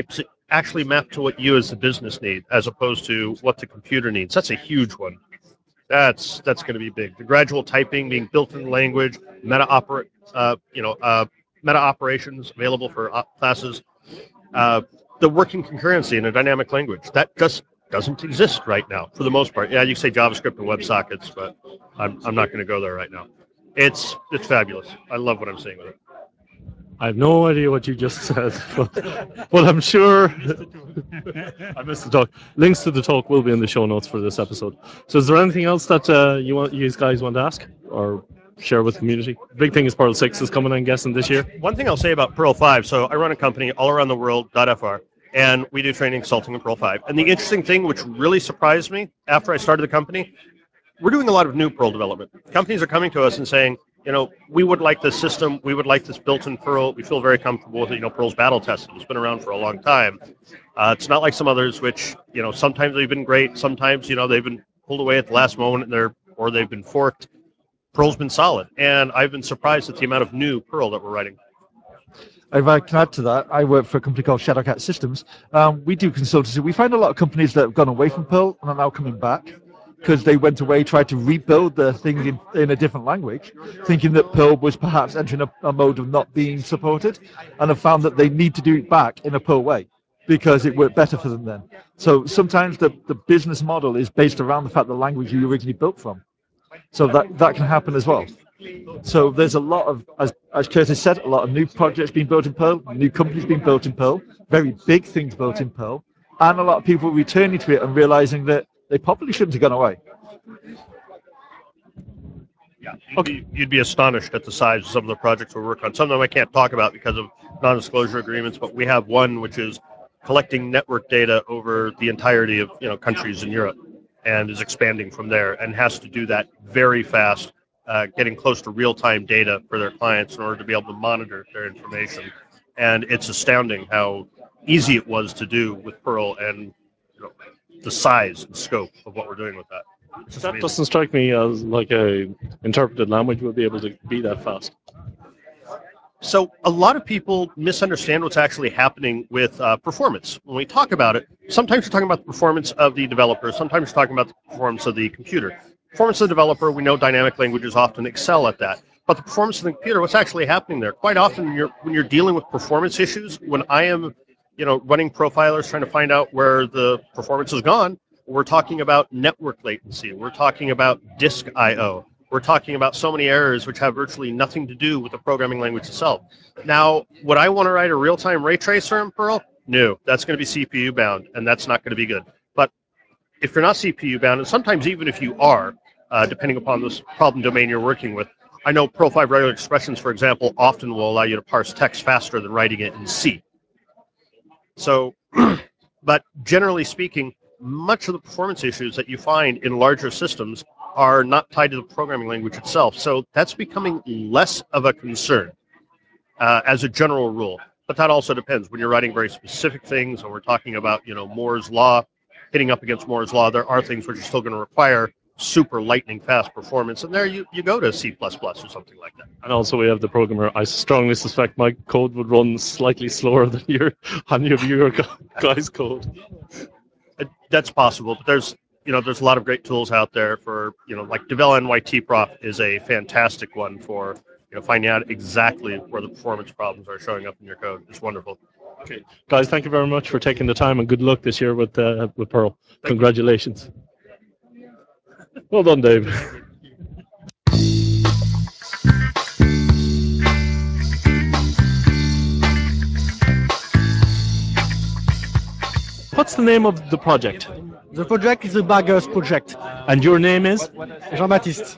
actually mapped to what you as the business need, as opposed to what the computer needs. That's a huge one. That's that's going to be big. The gradual typing being built in the language, meta opera, uh, you know, uh, meta operations available for op classes. Uh, the working concurrency in a dynamic language that just doesn't exist right now for the most part. Yeah, you say JavaScript and WebSockets, but I'm I'm not going to go there right now. It's it's fabulous. I love what I'm seeing with it. I have no idea what you just said, but, but I'm sure I missed the talk. Links to the talk will be in the show notes for this episode. So, is there anything else that uh, you want, you guys want to ask or share with the community? Big thing is Perl six is coming, I'm guessing, this year. One thing I'll say about Perl five. So, I run a company all around the world, .fr, and we do training consulting in Perl five. And the interesting thing, which really surprised me after I started the company, we're doing a lot of new Perl development. Companies are coming to us and saying, you know, we would like this system, we would like this built in Perl, we feel very comfortable with it. You know, Perl's battle tested, it's been around for a long time. Uh, it's not like some others which, you know, sometimes they've been great, sometimes, you know, they've been pulled away at the last moment and they're, or they've been forked. Perl's been solid, and I've been surprised at the amount of new Perl that we're writing. If I can add to that, I work for a company called Shadowcat Systems. Um, we do consultancy. We find a lot of companies that have gone away from Perl and are now coming back because they went away, tried to rebuild their thing in, in a different language, thinking that Perl was perhaps entering a, a mode of not being supported, and have found that they need to do it back in a Perl way because it worked better for them then. So sometimes the, the business model is based around the fact the language you originally built from. So that, that can happen as well. So there's a lot of, as, as Curtis said, a lot of new projects being built in Perl, new companies being built in Perl, very big things built in Perl, and a lot of people returning to it and realizing that they probably shouldn't have gone away. Yeah, you'd, okay. be, you'd be astonished at the size of some of the projects we work on. Some of them I can't talk about because of non-disclosure agreements, but we have one which is collecting network data over the entirety of you know countries in Europe and is expanding from there and has to do that very fast, uh, getting close to real-time data for their clients in order to be able to monitor their information. And it's astounding how easy it was to do with Perl and you know, the size and scope of what we're doing with that. That amazing. Doesn't strike me as like a interpreted language would be able to be that fast. So a lot of people misunderstand what's actually happening with uh, performance. When we talk about it, sometimes we're talking about the performance of the developer, sometimes we're talking about the performance of the computer. Performance of the developer, we know dynamic languages often excel at that. But the performance of the computer, what's actually happening there? Quite often when you're, when you're dealing with performance issues, when I am you know, running profilers trying to find out where the performance has gone, we're talking about network latency, we're talking about disk I O. We're talking about so many errors which have virtually nothing to do with the programming language itself. Now, would I want to write a real-time ray tracer in Perl? No, that's going to be C P U bound, and that's not going to be good. But if you're not C P U bound, and sometimes even if you are, uh, depending upon this problem domain you're working with, I know Perl five regular expressions, for example, often will allow you to parse text faster than writing it in C. So, but generally speaking, much of the performance issues that you find in larger systems are not tied to the programming language itself. So that's becoming less of a concern uh, as a general rule. But that also depends. When you're writing very specific things, and we're talking about, you know, Moore's Law, hitting up against Moore's Law, there are things which are still going to require super lightning fast performance. And there you, you go to C plus plus or something like that. And also we have the programmer. I strongly suspect my code would run slightly slower than your, any of your guys' code. That's possible, but there's you know there's a lot of great tools out there for you know like Devel N Y T Prof is a fantastic one for you know finding out exactly where the performance problems are showing up in your code. It's wonderful. Okay, guys, thank you very much for taking the time and good luck this year with uh, with Perl. Thank Congratulations. You. Well done, Dave. What's the name of the project? The project is the Baggers project. And your name is? Jean-Baptiste.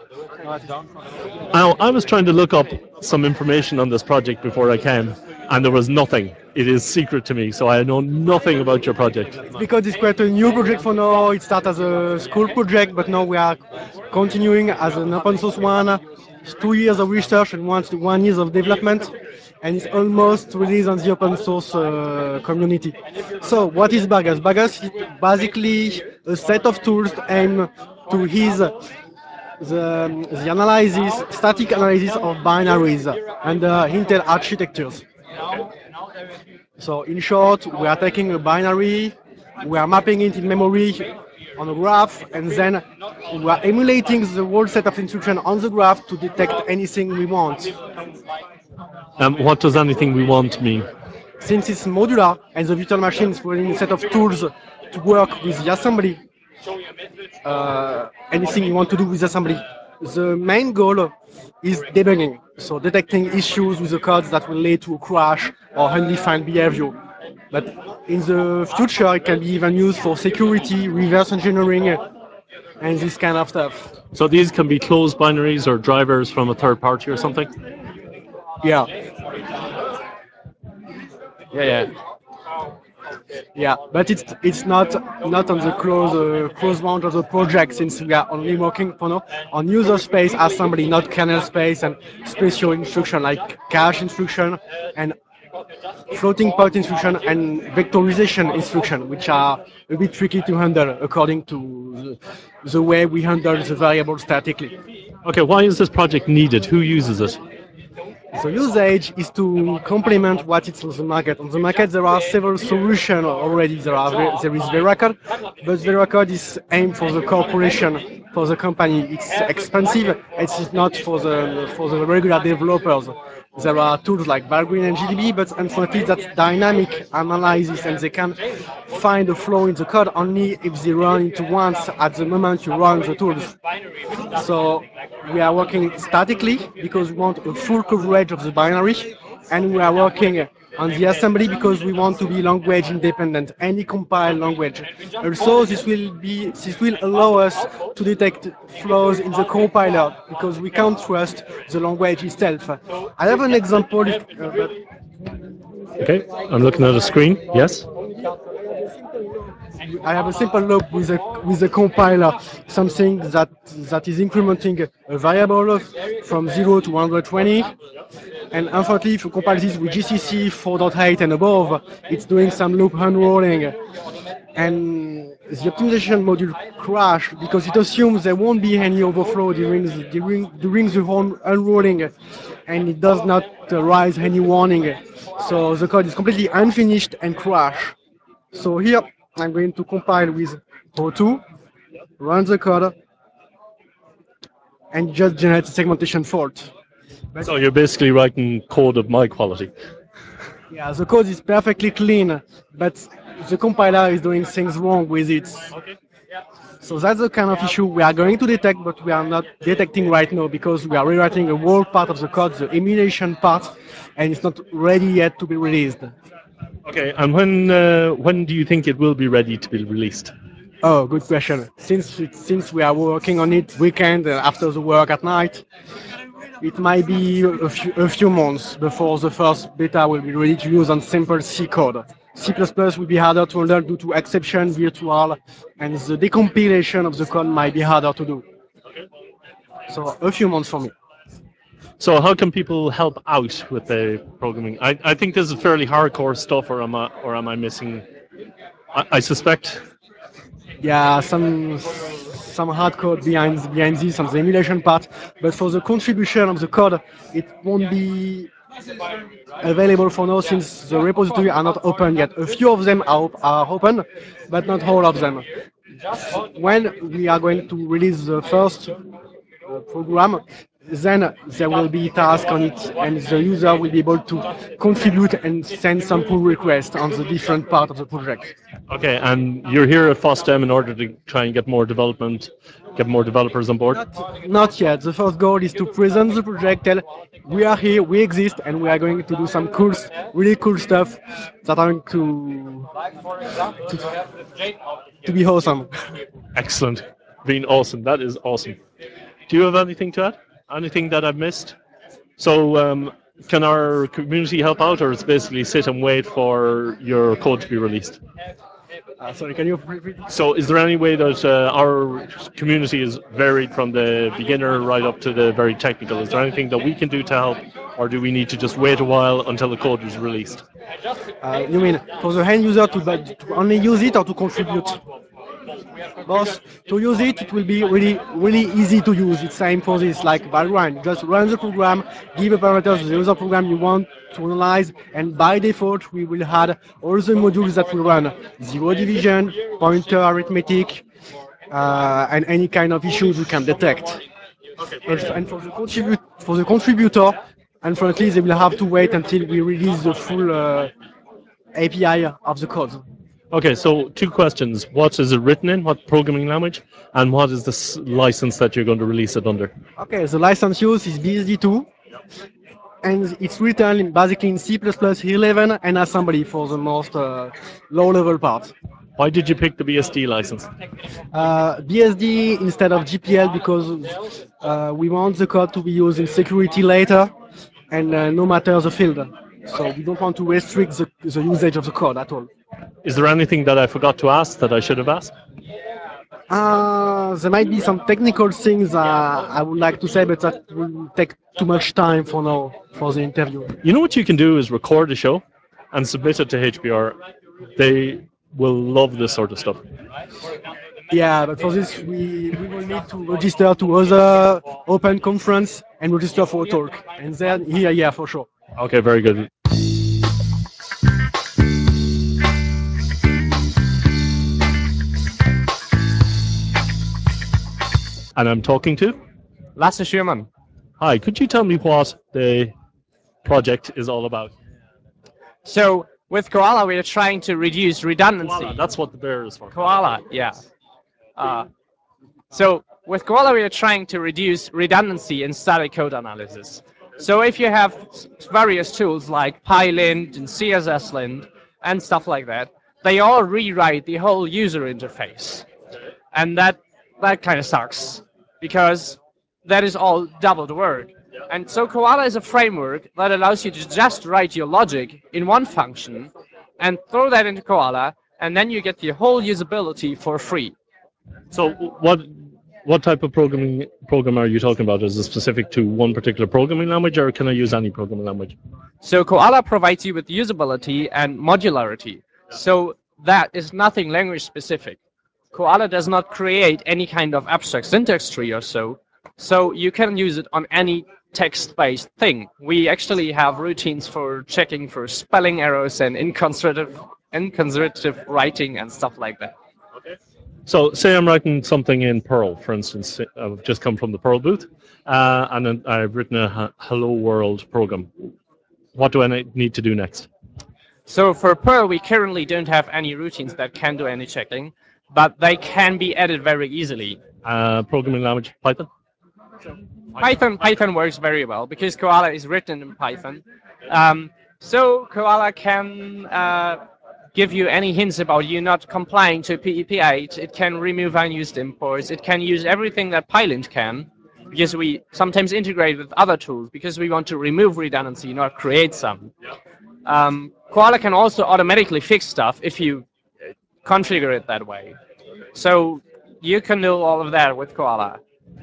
Now, I was trying to look up some information on this project before I came, and there was nothing. It is secret to me, so I know nothing about your project. It's because it's quite a new project for now. It started as a school project, but now we are continuing as an open source one. It's two years of research and one, one year of development, and it's almost released on the open source uh, community. So what is Baggers? Baggers is basically a set of tools aimed to ease the, the analysis, static analysis of binaries and uh, Intel architectures. So in short, we are taking a binary, we are mapping it in memory on a graph, and then we are emulating the whole set of instructions on the graph to detect anything we want. Um, what does anything we want mean? Since it's modular and the virtual machine is providing a set of tools to work with the assembly, uh, anything you want to do with assembly, the main goal is debugging, so detecting issues with the code that will lead to a crash or undefined behavior. But in the future, it can be even used for security, reverse engineering, and this kind of stuff. So these can be closed binaries or drivers from a third party or something? Yeah. Yeah, yeah. Yeah, but it's it's not not on the close uh, close bound of the project, since we are only working for now on user space assembly, not kernel space and special instruction like cache instruction and floating point instruction and vectorization instruction, which are a bit tricky to handle according to the, the way we handle the variable statically. Okay, why is this project needed? Who uses it? The usage is to complement what is on the market. On the market, there are several solutions already. There are there is Veracode, but Veracode is aimed for the corporation, for the company. It's expensive. It's not for the for the regular developers. There are tools like Valgrind and G D B, but unfortunately, that's dynamic analysis, and they can find a flaw in the code only if they run into once at the moment you run the tools. So we are working statically because we want a full coverage of the binary, and we are working on the assembly because we want to be language independent, any compiled language. Also, this will be this will allow us to detect flaws in the compiler because we can't trust the language itself. I have an example. If, uh, but Okay, I'm looking at a screen. Yes. I have a simple loop with a with a compiler, something that that is incrementing a variable from zero to one hundred twenty. And unfortunately, if you compile this with G C C four point eight and above, it's doing some loop unrolling. And the optimization module crashed because it assumes there won't be any overflow during the, during, during the unrolling, and it does not uh, raise any warning. So the code is completely unfinished and crash. So here, I'm going to compile with O two, run the code, and just generate a segmentation fault. So you're basically writing code of my quality. Yeah, the code is perfectly clean, but the compiler is doing things wrong with it. So that's the kind of issue we are going to detect, but we are not detecting right now because we are rewriting a whole part of the code, the emulation part, and it's not ready yet to be released. Okay, and when uh, when do you think it will be ready to be released? Oh, good question. Since it, since we are working on it weekend uh, after the work at night, it might be a few, a few months before the first beta will be ready to use on simple C code. C plus plus will be harder to handle due to exception, virtual, and the decompilation of the code might be harder to do. So a few months for me. So how can people help out with the programming? I, I think this is fairly hardcore stuff, or am I or am I missing? I, I suspect. Yeah, some some hard code behind behind this on the emulation part, but for the contribution of the code, it won't be available for now since the repository are not open yet. A few of them are, op are open, but not all of them. When we are going to release the first uh, program, then there will be tasks on it, and the user will be able to contribute and send some pull requests on the different part of the project. Okay, and you're here at FOSDEM in order to try and get more development, get more developers on board? Not, not yet. The first goal is to present the project, tell we are here, we exist, and we are going to do some cool, really cool stuff that are going to, to, to be awesome. Excellent. Being awesome. That is awesome. Do you have anything to add? Anything that I've missed? So um, can our community help out, or it's basically sit and wait for your code to be released? Uh, sorry, can you repeat? So is there any way that uh, our community is varied from the beginner right up to the very technical? Is there anything that we can do to help, or do we need to just wait a while until the code is released? Uh, you mean for the end user to, to only use it or to contribute? Both. To use it, it will be really, really easy to use. It's same for this, like Valorant. Just run the program, give the parameters to the user program you want to analyze, and by default, we will add all the modules that will run: zero division, pointer arithmetic, uh, and any kind of issues we can detect. And, and for the contribute for the contributor, unfortunately, they will have to wait until we release the full uh, A P I of the code. Okay, so two questions. What is it written in? What programming language? And what is the s- license that you're going to release it under? Okay, the license use is B S D two, and it's written in, basically in C plus plus, eleven, and assembly for the most uh, low-level part. Why did you pick the B S D license? Uh, B S D instead of G P L because uh, we want the code to be used in security later, and uh, no matter the field. So we don't want to restrict the, the usage of the code at all. Is there anything that I forgot to ask that I should have asked? Uh, there might be some technical things uh, I would like to say, but that will take too much time for now for the interview. You know what you can do is record a show and submit it to H P R. They will love this sort of stuff. Yeah, but for this we, we will need to register to other open conference and register for a talk. And then here, yeah, for sure. Okay, very good. And I'm talking to? Lasse Schumann. Hi, could you tell me what the project is all about? So with Koala, we are trying to reduce redundancy. Koala, that's what the bear is for. Koala, yeah. Uh, so with Koala, we are trying to reduce redundancy in static code analysis. So if you have various tools like PyLint and C S S lint and stuff like that, they all rewrite the whole user interface. And that, that kind of sucks, because that is all doubled work. And so Koala is a framework that allows you to just write your logic in one function and throw that into Koala, and then you get the whole usability for free. So what what type of programming program are you talking about? Is it specific to one particular programming language, or can I use any programming language? So Koala provides you with usability and modularity. So that is nothing language specific. Koala does not create any kind of abstract syntax tree or so. So you can use it on any text-based thing. We actually have routines for checking for spelling errors and inconsiderate, inconsiderate writing and stuff like that. So say I'm writing something in Perl, for instance. I've just come from the Perl booth, uh, and then I've written a hello world program. What do I need to do next? So for Perl, we currently don't have any routines that can do any checking, but they can be added very easily. Uh, programming language, Python? Python Python works very well because Koala is written in Python. Um, so Koala can uh, give you any hints about you not complying to P E P eight. It can remove unused imports. It can use everything that PyLint can, because we sometimes integrate with other tools because we want to remove redundancy, not create some. Um, Koala can also automatically fix stuff if you configure it that way. So you can do all of that with Koala.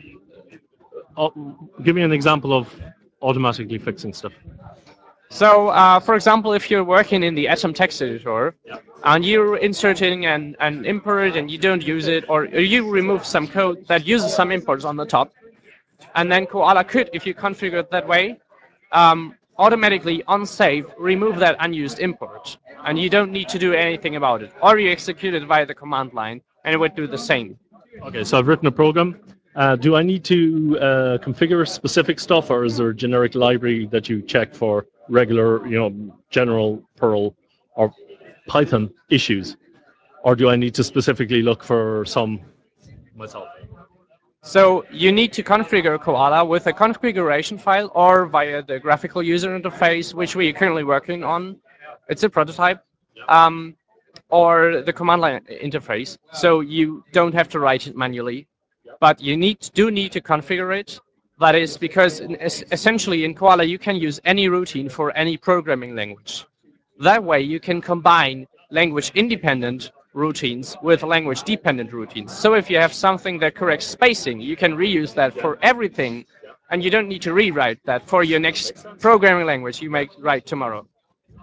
Oh, give me an example of automatically fixing stuff. So, uh, for example, if you're working in the Atom text editor, yeah, and you're inserting an, an import and you don't use it, or, or you remove some code that uses some imports on the top, and then Koala could, if you configure it that way, um, automatically on save remove that unused import, and you don't need to do anything about it, or you execute it via the command line, and it would do the same. Okay, so I've written a program. Uh, do I need to uh, configure specific stuff, or is there a generic library that you check for regular, you know, general Perl or Python issues, or do I need to specifically look for some myself? So you need to configure Koala with a configuration file or via the graphical user interface, which we are currently working on. It's a prototype. Um, or the command line interface, so you don't have to write it manually, but you need do need to configure it. That is because in, essentially in Koala you can use any routine for any programming language. That way you can combine language independent routines with language dependent routines. So if you have something that corrects spacing, you can reuse that for everything, and you don't need to rewrite that for your next programming language you may write tomorrow.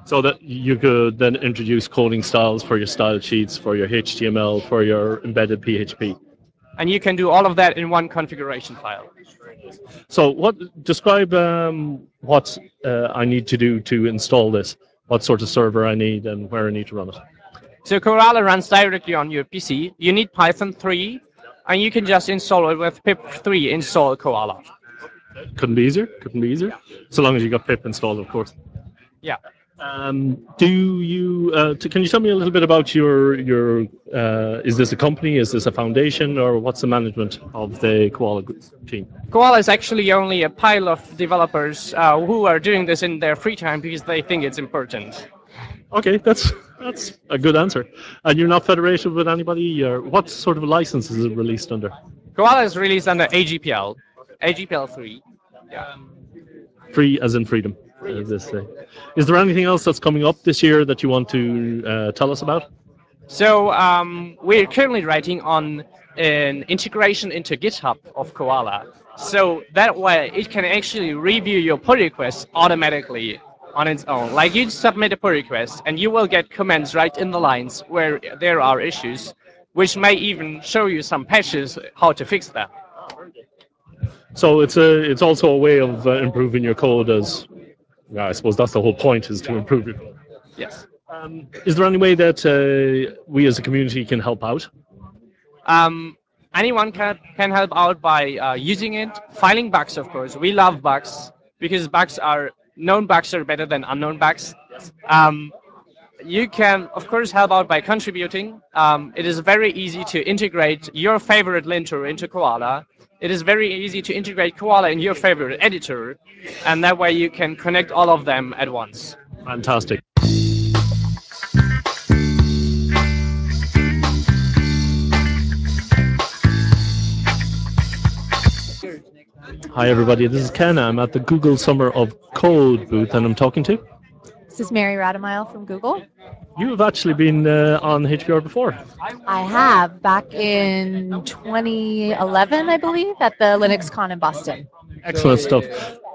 So that you could then introduce coding styles for your style sheets, for your H T M L, for your embedded P H P. And you can do all of that in one configuration file. So, what describe um, what uh, I need to do to install this? What sort of server I need and where I need to run it? So Koala runs directly on your P C. You need Python three, and you can just install it with pip three install Koala. Couldn't be easier. Couldn't be easier. So long as you got pip installed, of course. Yeah. Um, do you? Uh, t- can you tell me a little bit about your your? Uh, is this a company? Is this a foundation, or what's the management of the Koala group team? Koala is actually only a pile of developers uh, who are doing this in their free time because they think it's important. Okay, that's that's a good answer. And you're not federated with anybody, or what sort of license is it released under? Koala is released under A G P L, A G P L three. Yeah. Free as in freedom, as they say. Is there anything else that's coming up this year that you want to uh, tell us about? So um, we're currently writing on an integration into GitHub of Koala. So that way it can actually review your pull requests automatically on its own. Like you submit a pull request and you will get comments right in the lines where there are issues, which may even show you some patches how to fix them. So it's a it's also a way of uh, improving your code. As yeah, I suppose that's the whole point, is to improve your code. Yes. Um, is there any way that uh, we as a community can help out? Um, anyone can, can help out by uh, using it, filing bugs, of course. We love bugs because bugs are known bugs are better than unknown bugs. Um, you can, of course, help out by contributing. Um, it is very easy to integrate your favorite linter into Koala. It is very easy to integrate Koala in your favorite editor, and that way you can connect all of them at once. Fantastic. Hi everybody, this is Ken. I'm at the Google Summer of Code booth and I'm talking to... This is Mary Rademile from Google. You have actually been uh, on H P R before. I have, back in twenty eleven, I believe, at the LinuxCon in Boston. Excellent stuff.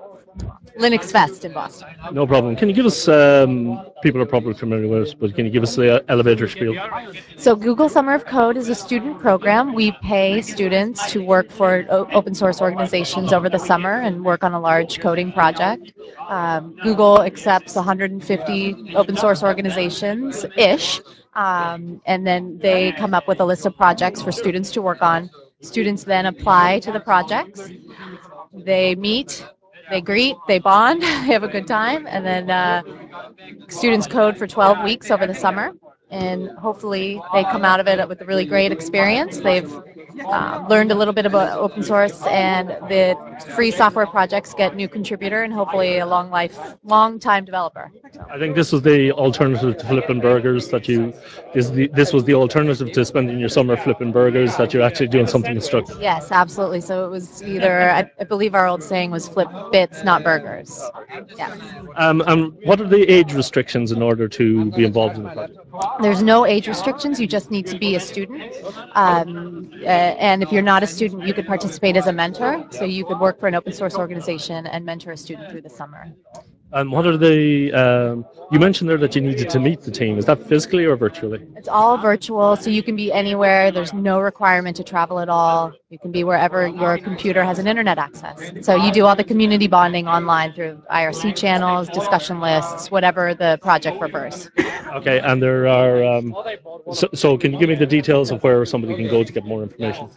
Linux Fest in Boston. No problem. Can you give us, um, people are probably familiar with it, but can you give us the elevator spiel? So Google Summer of Code is a student program. We pay students to work for o- open source organizations over the summer and work on a large coding project. Um, Google accepts one hundred fifty open source organizations-ish, um, and then they come up with a list of projects for students to work on. Students then apply to the projects. They meet, they greet, they bond, they have a good time, and then uh, students code for twelve weeks over the summer, and hopefully they come out of it with a really great experience. They've uh, learned a little bit about open source, and the free software projects get new contributor and hopefully a long life, long time developer. I think this was the alternative to flipping burgers that you, this, the, this was the alternative to spending your summer flipping burgers, that you're actually doing something constructive. Yes, absolutely. So it was either, I, I believe our old saying was flip bits, not burgers. Yeah. Um, and what are the age restrictions in order to be involved in the project? There's no age restrictions. You just need to be a student. Um, uh, and if you're not a student, you could participate as a mentor. So you could work for an open source organization and mentor a student through the summer. And what are the, um, you mentioned there that you needed to meet the team. Is that physically or virtually? It's all virtual, so you can be anywhere. There's no requirement to travel at all. You can be wherever your computer has an internet access. So you do all the community bonding online through I R C channels, discussion lists, whatever the project prefers. Okay, and there are, um, so, so can you give me the details of where somebody can go to get more information?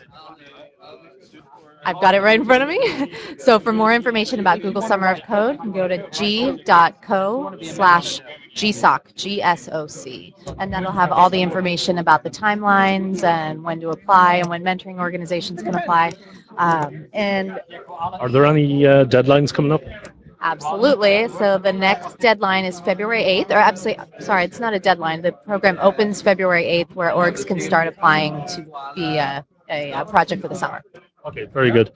I've got it right in front of me. So for more information about Google Summer of Code, you can go to g.co slash GSOC, G S O C. And that'll have all the information about the timelines and when to apply and when mentoring organizations can apply. Um, and Are there any uh, deadlines coming up? absolutely. So the next deadline is February eighth, or actually, sorry, it's not a deadline. The program opens February eighth, where orgs can start applying to be a, a, a project for the summer. Okay, very good.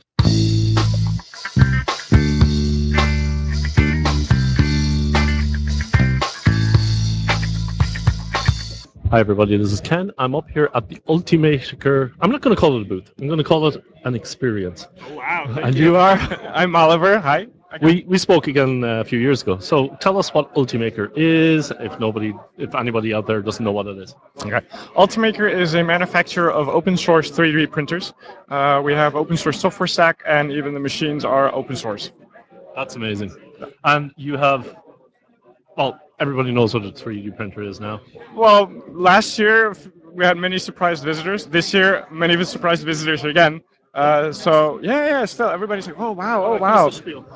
Hi everybody, this is Ken. I'm up here at the Ultimaker. I'm not going to call it a booth. I'm going to call it an experience. Oh, wow. And you are? I'm Oliver. Hi. We we spoke again uh, a few years ago. So tell us what Ultimaker is, if nobody, if anybody out there doesn't know what it is. Okay. Ultimaker is a manufacturer of open source three D printers. Uh, we have open source software stack, and even the machines are open source. That's amazing. And you have, well, everybody knows what a three D printer is now. Well, last year we had many surprise visitors. This year, many of the surprise visitors again. Uh, so yeah, yeah. Still, everybody's like, "Oh wow, oh wow."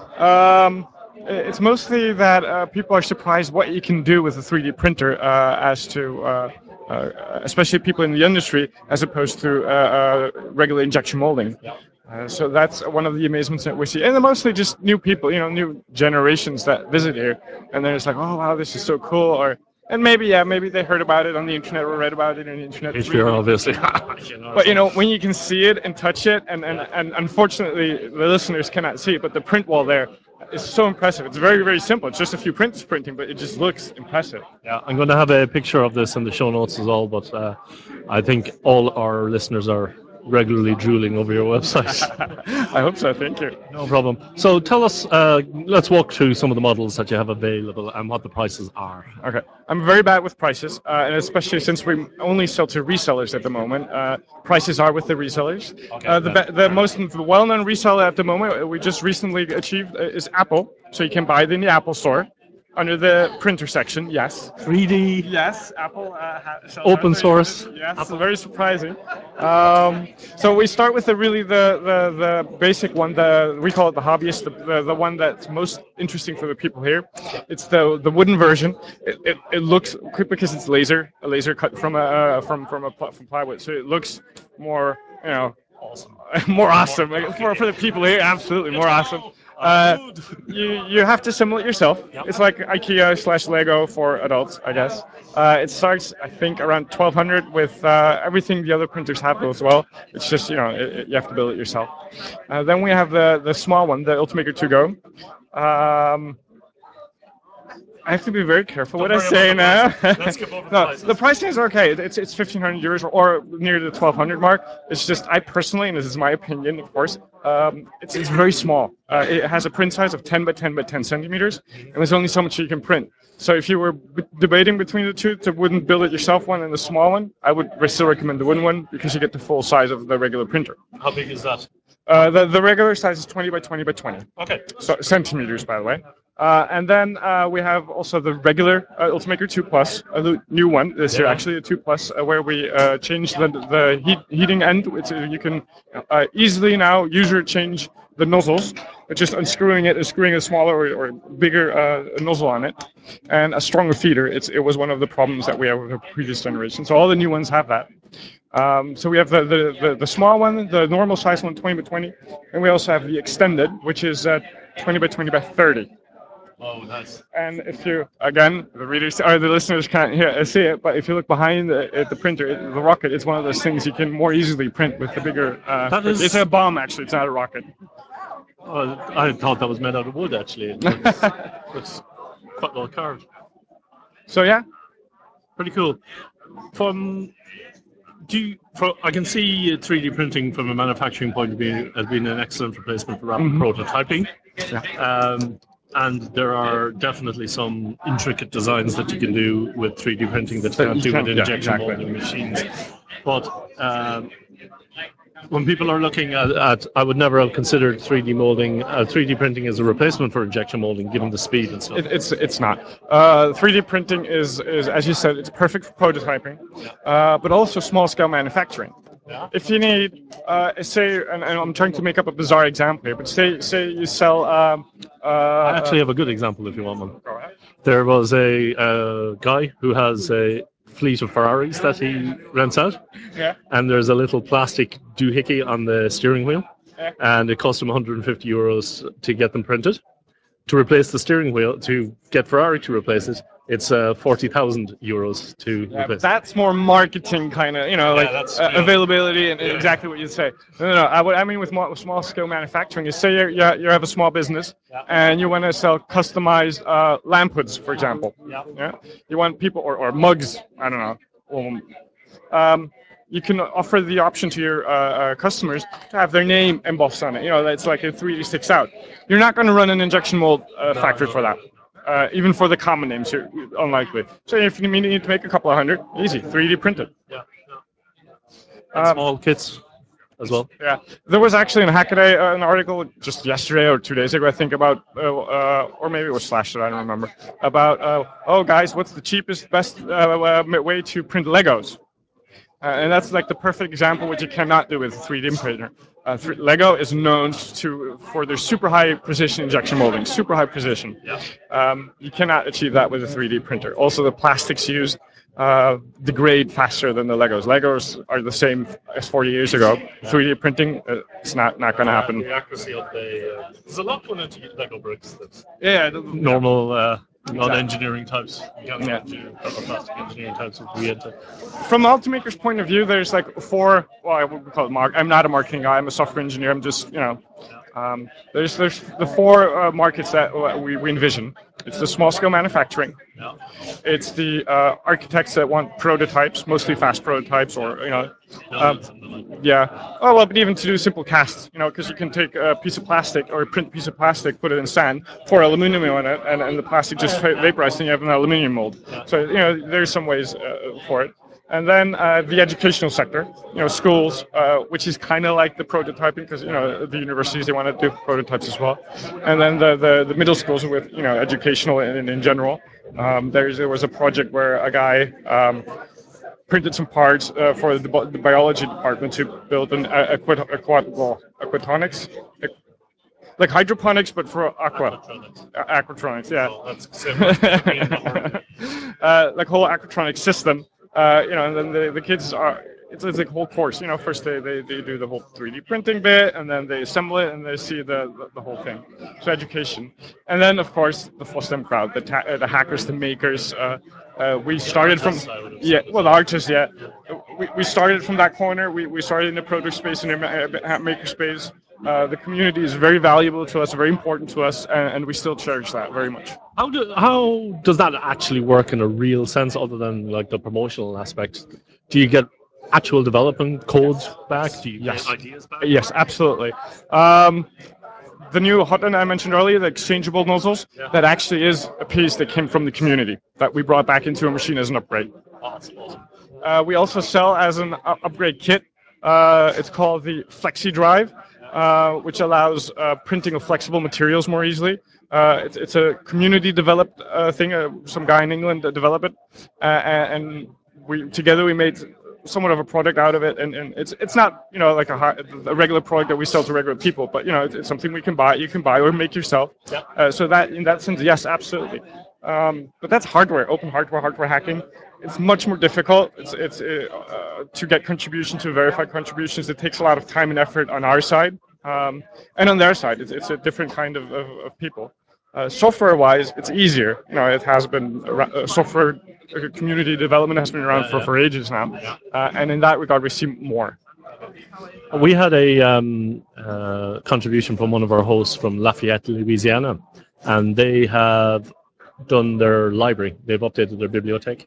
Um, it's mostly that uh, people are surprised what you can do with a three D printer, uh, as to uh, uh, especially people in the industry, as opposed to uh, uh, regular injection molding. Uh, so that's one of the amazements that we see, and they're mostly just new people, you know, new generations that visit here, and they're just like, "Oh wow, this is so cool," or and maybe yeah, maybe they heard about it on the internet or read about it on the internet. H P R, obviously. But you know, when you can see it and touch it, and, and, and unfortunately the listeners cannot see it, but the print wall there is so impressive. It's very, very simple. It's just a few prints printing, but it just looks impressive. Yeah, I'm going to have a picture of this in the show notes as well, but uh, I think all our listeners are regularly drooling over your website. I hope so, thank you. No problem. So tell us, uh, let's walk through some of the models that you have available and what the prices are. Okay, I'm very bad with prices, uh, and especially since we only sell to resellers at the moment. Uh, prices are with the resellers. Okay, uh, the, be- the most well-known reseller at the moment we just recently achieved uh, is Apple, so you can buy it in the Apple Store. Under the printer section, yes. three D. Yes, Apple. Uh, ha- Open source. Yes, Apple. Very surprising. Um, so we start with the really the, the, the basic one. The we call it the hobbyist, the, the, the one that's most interesting for the people here. It's the the wooden version. It, it, it looks quick because it's laser, a laser cut from a uh, from from a pl- from plywood. So it looks more, you know, awesome. more awesome like, for for the people here. Absolutely more awesome. Uh, you you have to assemble it yourself. It's like IKEA slash Lego for adults, I guess. Uh, it starts, I think, around twelve hundred with uh, everything the other printers have as well. It's just, you know, it, it, you have to build it yourself. Uh, then we have the the small one, the Ultimaker two Go. Um, I have to be very careful what I say now. Let's skip over the No, prices. the pricing is okay. It's it's fifteen hundred euros or, or near the twelve hundred mark. It's just I personally, and this is my opinion, of course, um, it's it's very small. Uh, it has a print size of ten by ten by ten centimeters, and there's only so much you can print. So if you were b- debating between the two, to wooden build it yourself one and the small one, I would still recommend the wooden one because you get the full size of the regular printer. How big is that? Uh, the the regular size is twenty by twenty by twenty. Okay. So centimeters, by the way. Uh, and then uh, we have also the regular uh, Ultimaker two Plus, a lo- new one this year, Yeah. actually, a two Plus, uh, where we uh, changed the the heat, heating end. It's, uh, you can uh, easily now user change the nozzles, uh, just unscrewing it and screwing a smaller or, or bigger uh, nozzle on it, and a stronger feeder. It's it was one of the problems that we had with the previous generation. So all the new ones have that. Um, so we have the, the, the, the small one, the normal size one, twenty by twenty, and we also have the extended, which is uh, twenty by twenty by thirty. Oh, nice. And if you, again, the readers or the listeners can't hear, see it, but if you look behind the, at the printer, it, the rocket is one of those things you can more easily print with the bigger. Uh, That is- It's a bomb, actually. It's not a rocket. Oh, I thought that was made out of wood, actually. It looks, looks quite well carved. So yeah, pretty cool. From do you, for, I can see three D printing from a manufacturing point of view has been an excellent replacement for rapid Mhm. prototyping. Um, and there are definitely some intricate designs that you can do with three D printing that you That can't you do can't- with yeah, injection exactly. molding machines. But um, when people are looking at, at, I would never have considered three D molding, uh, three D printing as a replacement for injection molding, given the speed and stuff. It, it's it's not. Uh, three D printing is, is, as you said, it's perfect for prototyping, uh, but also small scale manufacturing. If you need, uh, say, and, and I'm trying to make up a bizarre example here, but say say you sell. Um, uh, I actually have a good example if you want one. There was a uh, guy who has a fleet of Ferraris that he rents out, Yeah. and there's a little plastic doohickey on the steering wheel, Yeah. and it cost him one hundred fifty euros to get them printed. To replace the steering wheel, to get Ferrari to replace it, it's uh, forty thousand euros to Yeah, replace. that's more marketing kind of, you know, Yeah, like that's- uh, yeah. availability and Yeah, exactly what you say. No, no, no. I, would, I mean with more, small scale manufacturing, you say you're, you you have a small business and you want to sell customized uh, lamp hoods, for example. Yeah. Yeah. You want people or, or mugs. I don't know. Um, um, you can offer the option to your uh, uh, customers to have their name embossed on it. You know, that's like a three D sticks out. You're not going to run an injection mold uh, factory for that. Uh, even for the common names, you're unlikely. So if you need to make a couple of hundred, easy, three D printed. Yeah. And Um, small kits as well. Yeah, there was actually in Hackaday uh, an article just yesterday or two days ago, I think, about, uh, uh, or maybe it was Slashdot, I don't remember, about, uh, oh guys, what's the cheapest, best uh, uh, way to print Legos? Uh, and that's like the perfect example, which you cannot do with a three D printer. Uh, th Lego is known to for their super high precision injection molding, super high precision. Yeah. Um, you cannot achieve that with a three D printer. Also, the plastics used uh, degrade faster than the Legos. Legos are the same as forty years ago. three D printing, uh, it's not not going to happen. The accuracy of the uh, there's a lot going into Lego bricks. That's Yeah, the, normal uh, Exactly. non-engineering types. Yeah. Yeah. Plastic engineering types would be into. From the Ultimaker's point of view, there's like four. Well, I would call it mark. I'm not a marketing guy. I'm a software engineer. I'm just you know. Um, there's there's the four uh, markets that uh, we, we envision. It's the small scale manufacturing. Yeah. It's the uh, architects that want prototypes, mostly fast prototypes, or you know, um, yeah. Oh well, but even to do simple casts, you know, because you can take a piece of plastic or print a piece of plastic, put it in sand, pour aluminum on it, and, and the plastic just va- vaporizes, and you have an aluminum mold. So you know, there's some ways uh, for it. And then uh, the educational sector, you know, schools, uh, which is kind of like the prototyping, because you know the universities they want to do prototypes as well. And then the the, the middle schools with you know educational in, in general. Um, there's there was a project where a guy um, printed some parts uh, for the, bi- the biology department to build an uh, aqua, aqua, well, aquatonics, like hydroponics, but for aqua. Uh, aquatronics, yeah. Oh, that's similar. uh, like whole aquatronics system. Uh, you know, and then the, the kids are, it's, it's like a whole course, you know, first they, they, they do the whole three D printing bit, and then they assemble it, and they see the, the, the whole thing. So education. And then, of course, the full STEM crowd, the, ta- uh, the hackers, the makers. Uh, uh, we started from, yeah, well, the artists, yeah. We, we started from that corner. We, we started in the proto space and the maker space. Uh, the community is very valuable to us, very important to us, and, and we still cherish that very much. How do how does that actually work in a real sense, other than like the promotional aspect? Do you get actual development codes back? Do you Yes. get ideas back? Yes, absolutely. Um, the new hotline I mentioned earlier, the exchangeable nozzles, Yeah. that actually is a piece that came from the community that we brought back into a machine as an upgrade. Awesome, awesome. Uh, we also sell as an u- upgrade kit. Uh, it's called the Flexi Drive, uh, which allows uh, printing of flexible materials more easily. Uh, it's, it's a community developed uh, thing. Uh, some guy in England that developed it, uh, and we together we made somewhat of a product out of it. And, and it's it's not you know like a, high, a regular product that we sell to regular people, but you know it's, it's something we can buy. You can buy or make yourself. Yeah. Uh, so that in that sense, yes, absolutely. Um, but that's hardware, open hardware, hardware hacking. It's much more difficult. It's it's uh, to get contribution to verify contributions. It takes a lot of time and effort on our side, um, and on their side, it's, it's a different kind of, of, of people. Uh, software-wise, it's easier. You know, it has been uh, software uh, community development has been around Yeah, for, yeah. for ages now, uh, and in that regard, we see more. We had a um, uh, contribution from one of our hosts from Lafayette, Louisiana, and they have done their library. They've updated their bibliothèque.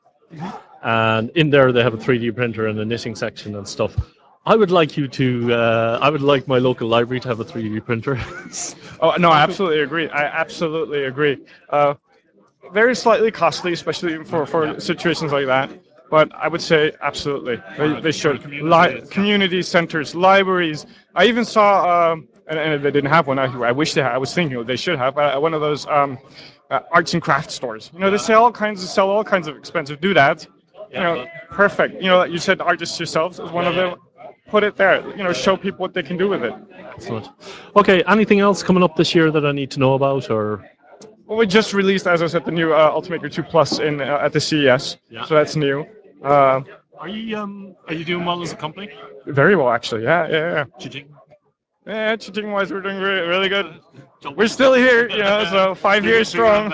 And in there they have a three D printer and a knitting section and stuff. I would like you to, uh, I would like my local library to have a three D printer. Oh no, I absolutely agree. I absolutely agree. Uh, very slightly costly, especially for, for situations like that. But I would say absolutely, they, they should. Li- community centers, libraries. I even saw, um, and, and they didn't have one. I, I wish they had. I was thinking they should have uh, one of those um, uh, arts and crafts stores. You know, they sell all kinds of sell all kinds of expensive doodads. You know, perfect. You know, you said artists yourselves as one of them. Put it there. You know, show people what they can do with it. Excellent. Okay, anything else coming up this year that I need to know about, or? Well, we just released, as I said, the new uh, Ultimaker two Plus in uh, at the C E S. Yeah. So that's new. Uh, Are you um are you doing well as a company? very well, actually. Yeah, yeah, yeah. Cheating. Yeah, cheating wise, we're doing really, really good. We're still here, you know, so five years strong.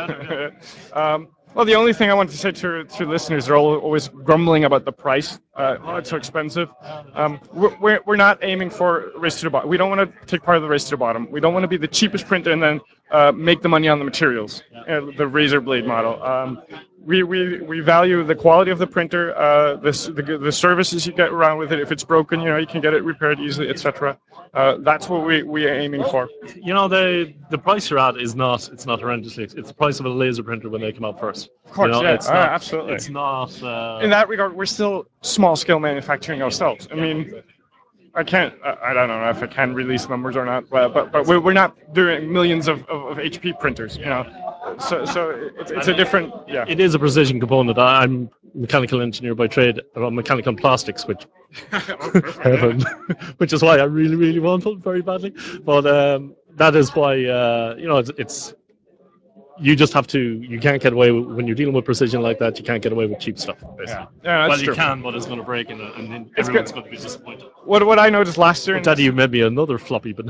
um, well, the only thing I want to say to to listeners, they're all always grumbling about the price. Uh, oh, it's so expensive. Um, we're, we're we're not aiming for race to the bottom. We don't want to take part of the race to the bottom. We don't want to be the cheapest printer and then uh, make the money on the materials, uh, the razor blade model. Um, we, we, we value the quality of the printer, uh, the, s- the the services you get around with it. If it's broken, you know, you can get it repaired easily, et cetera. Uh, that's what we we are aiming for. You know, the the price you're at is not it's not horrendously. ex- It's the price of a laser printer when they come out first. Of course, you know, yeah, it's uh, not, absolutely. It's not. Uh, In that regard, we're still small scale manufacturing ourselves. I mean, I can't. I, I don't know if I can release numbers or not, but but, but we're, we're not doing millions of, of, of H P printers, you know. So so it's, it's a different. Yeah. It is a precision component. I- I'm a mechanical engineer by trade. I'm mechanical and plastics, which heaven, which is why I really, really want it very badly. But um, that is why uh, you know it's, it's you just have to. You can't get away with, when you're dealing with precision like that. You can't get away with cheap stuff. Basically. Yeah, yeah, that's well, true. you can, but it's going to break, and, and then It's everyone's good. going to be disappointed. What what I noticed last year. But in Daddy, this- you made me another floppy, but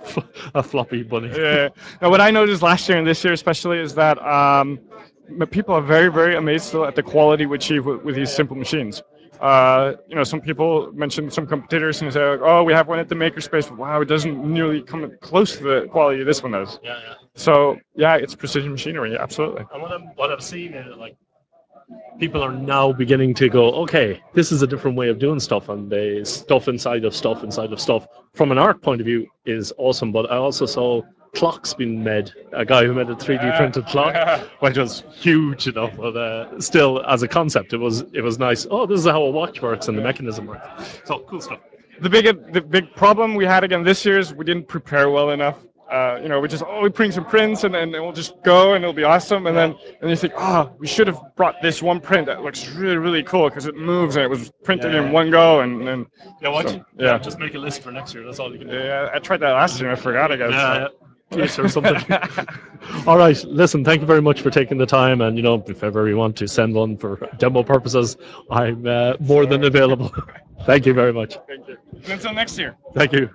a floppy bunny. Yeah. Now, what I noticed last year and this year especially is that um, m- people are very, very amazed still at the quality we achieve with, with these simple machines. Uh, you know, some people mention some competitors and say, like, "Oh, we have one at the makerspace, but wow, it doesn't nearly come close to the quality this one does." Yeah, yeah. So, yeah, it's precision machinery, absolutely. And what, I'm, what I've seen is like people are now beginning to go, okay, this is a different way of doing stuff, and the stuff inside of stuff inside of stuff. From an art point of view, is awesome. But I also saw clocks being made. A guy who made a three D printed clock, which was huge, you know. But uh, still, as a concept, it was it was nice. Oh, this is how a watch works and the mechanism works. So cool stuff. The big the big problem we had again this year is we didn't prepare well enough. Uh, you know, we just oh we print some prints and then we'll just go and it'll be awesome. And then and you think oh we should have brought this one print that looks really really cool because it moves and it was printed Yeah, in yeah. one go and and Yeah, watch so, it. yeah. Just make a list for next year. That's all you can do. Yeah, I tried that last year and I forgot again. Yeah, so. yeah. Yes, or something. All right, listen, thank you very much for taking the time, and you know, if ever you want to send one for demo purposes, I'm uh, more than available. Thank you very much. Thank you. And until next year. Thank you.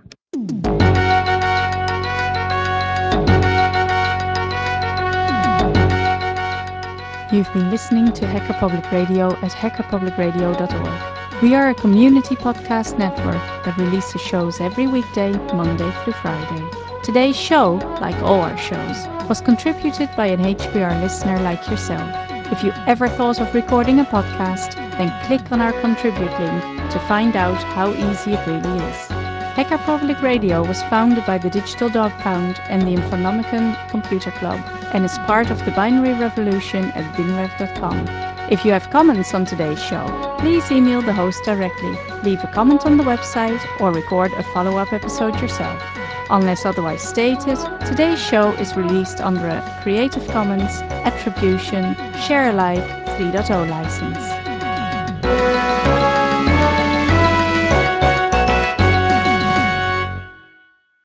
You've been listening to Hacker Public Radio at hacker public radio dot org. We are a community podcast network that releases shows every weekday, Monday through Friday. Today's show, like all our shows, was contributed by an H P R listener like yourself. If you ever thought of recording a podcast, then click on our contribute link to find out how easy it really is. Hacker Public Radio was founded by the Digital Dog Pound and the Infonomicon Computer Club and is part of the Binary Revolution at binrev dot com. If you have comments on today's show, please email the host directly, leave a comment on the website, or record a follow-up episode yourself. Unless otherwise stated, today's show is released under a Creative Commons Attribution Share Alike three point oh license.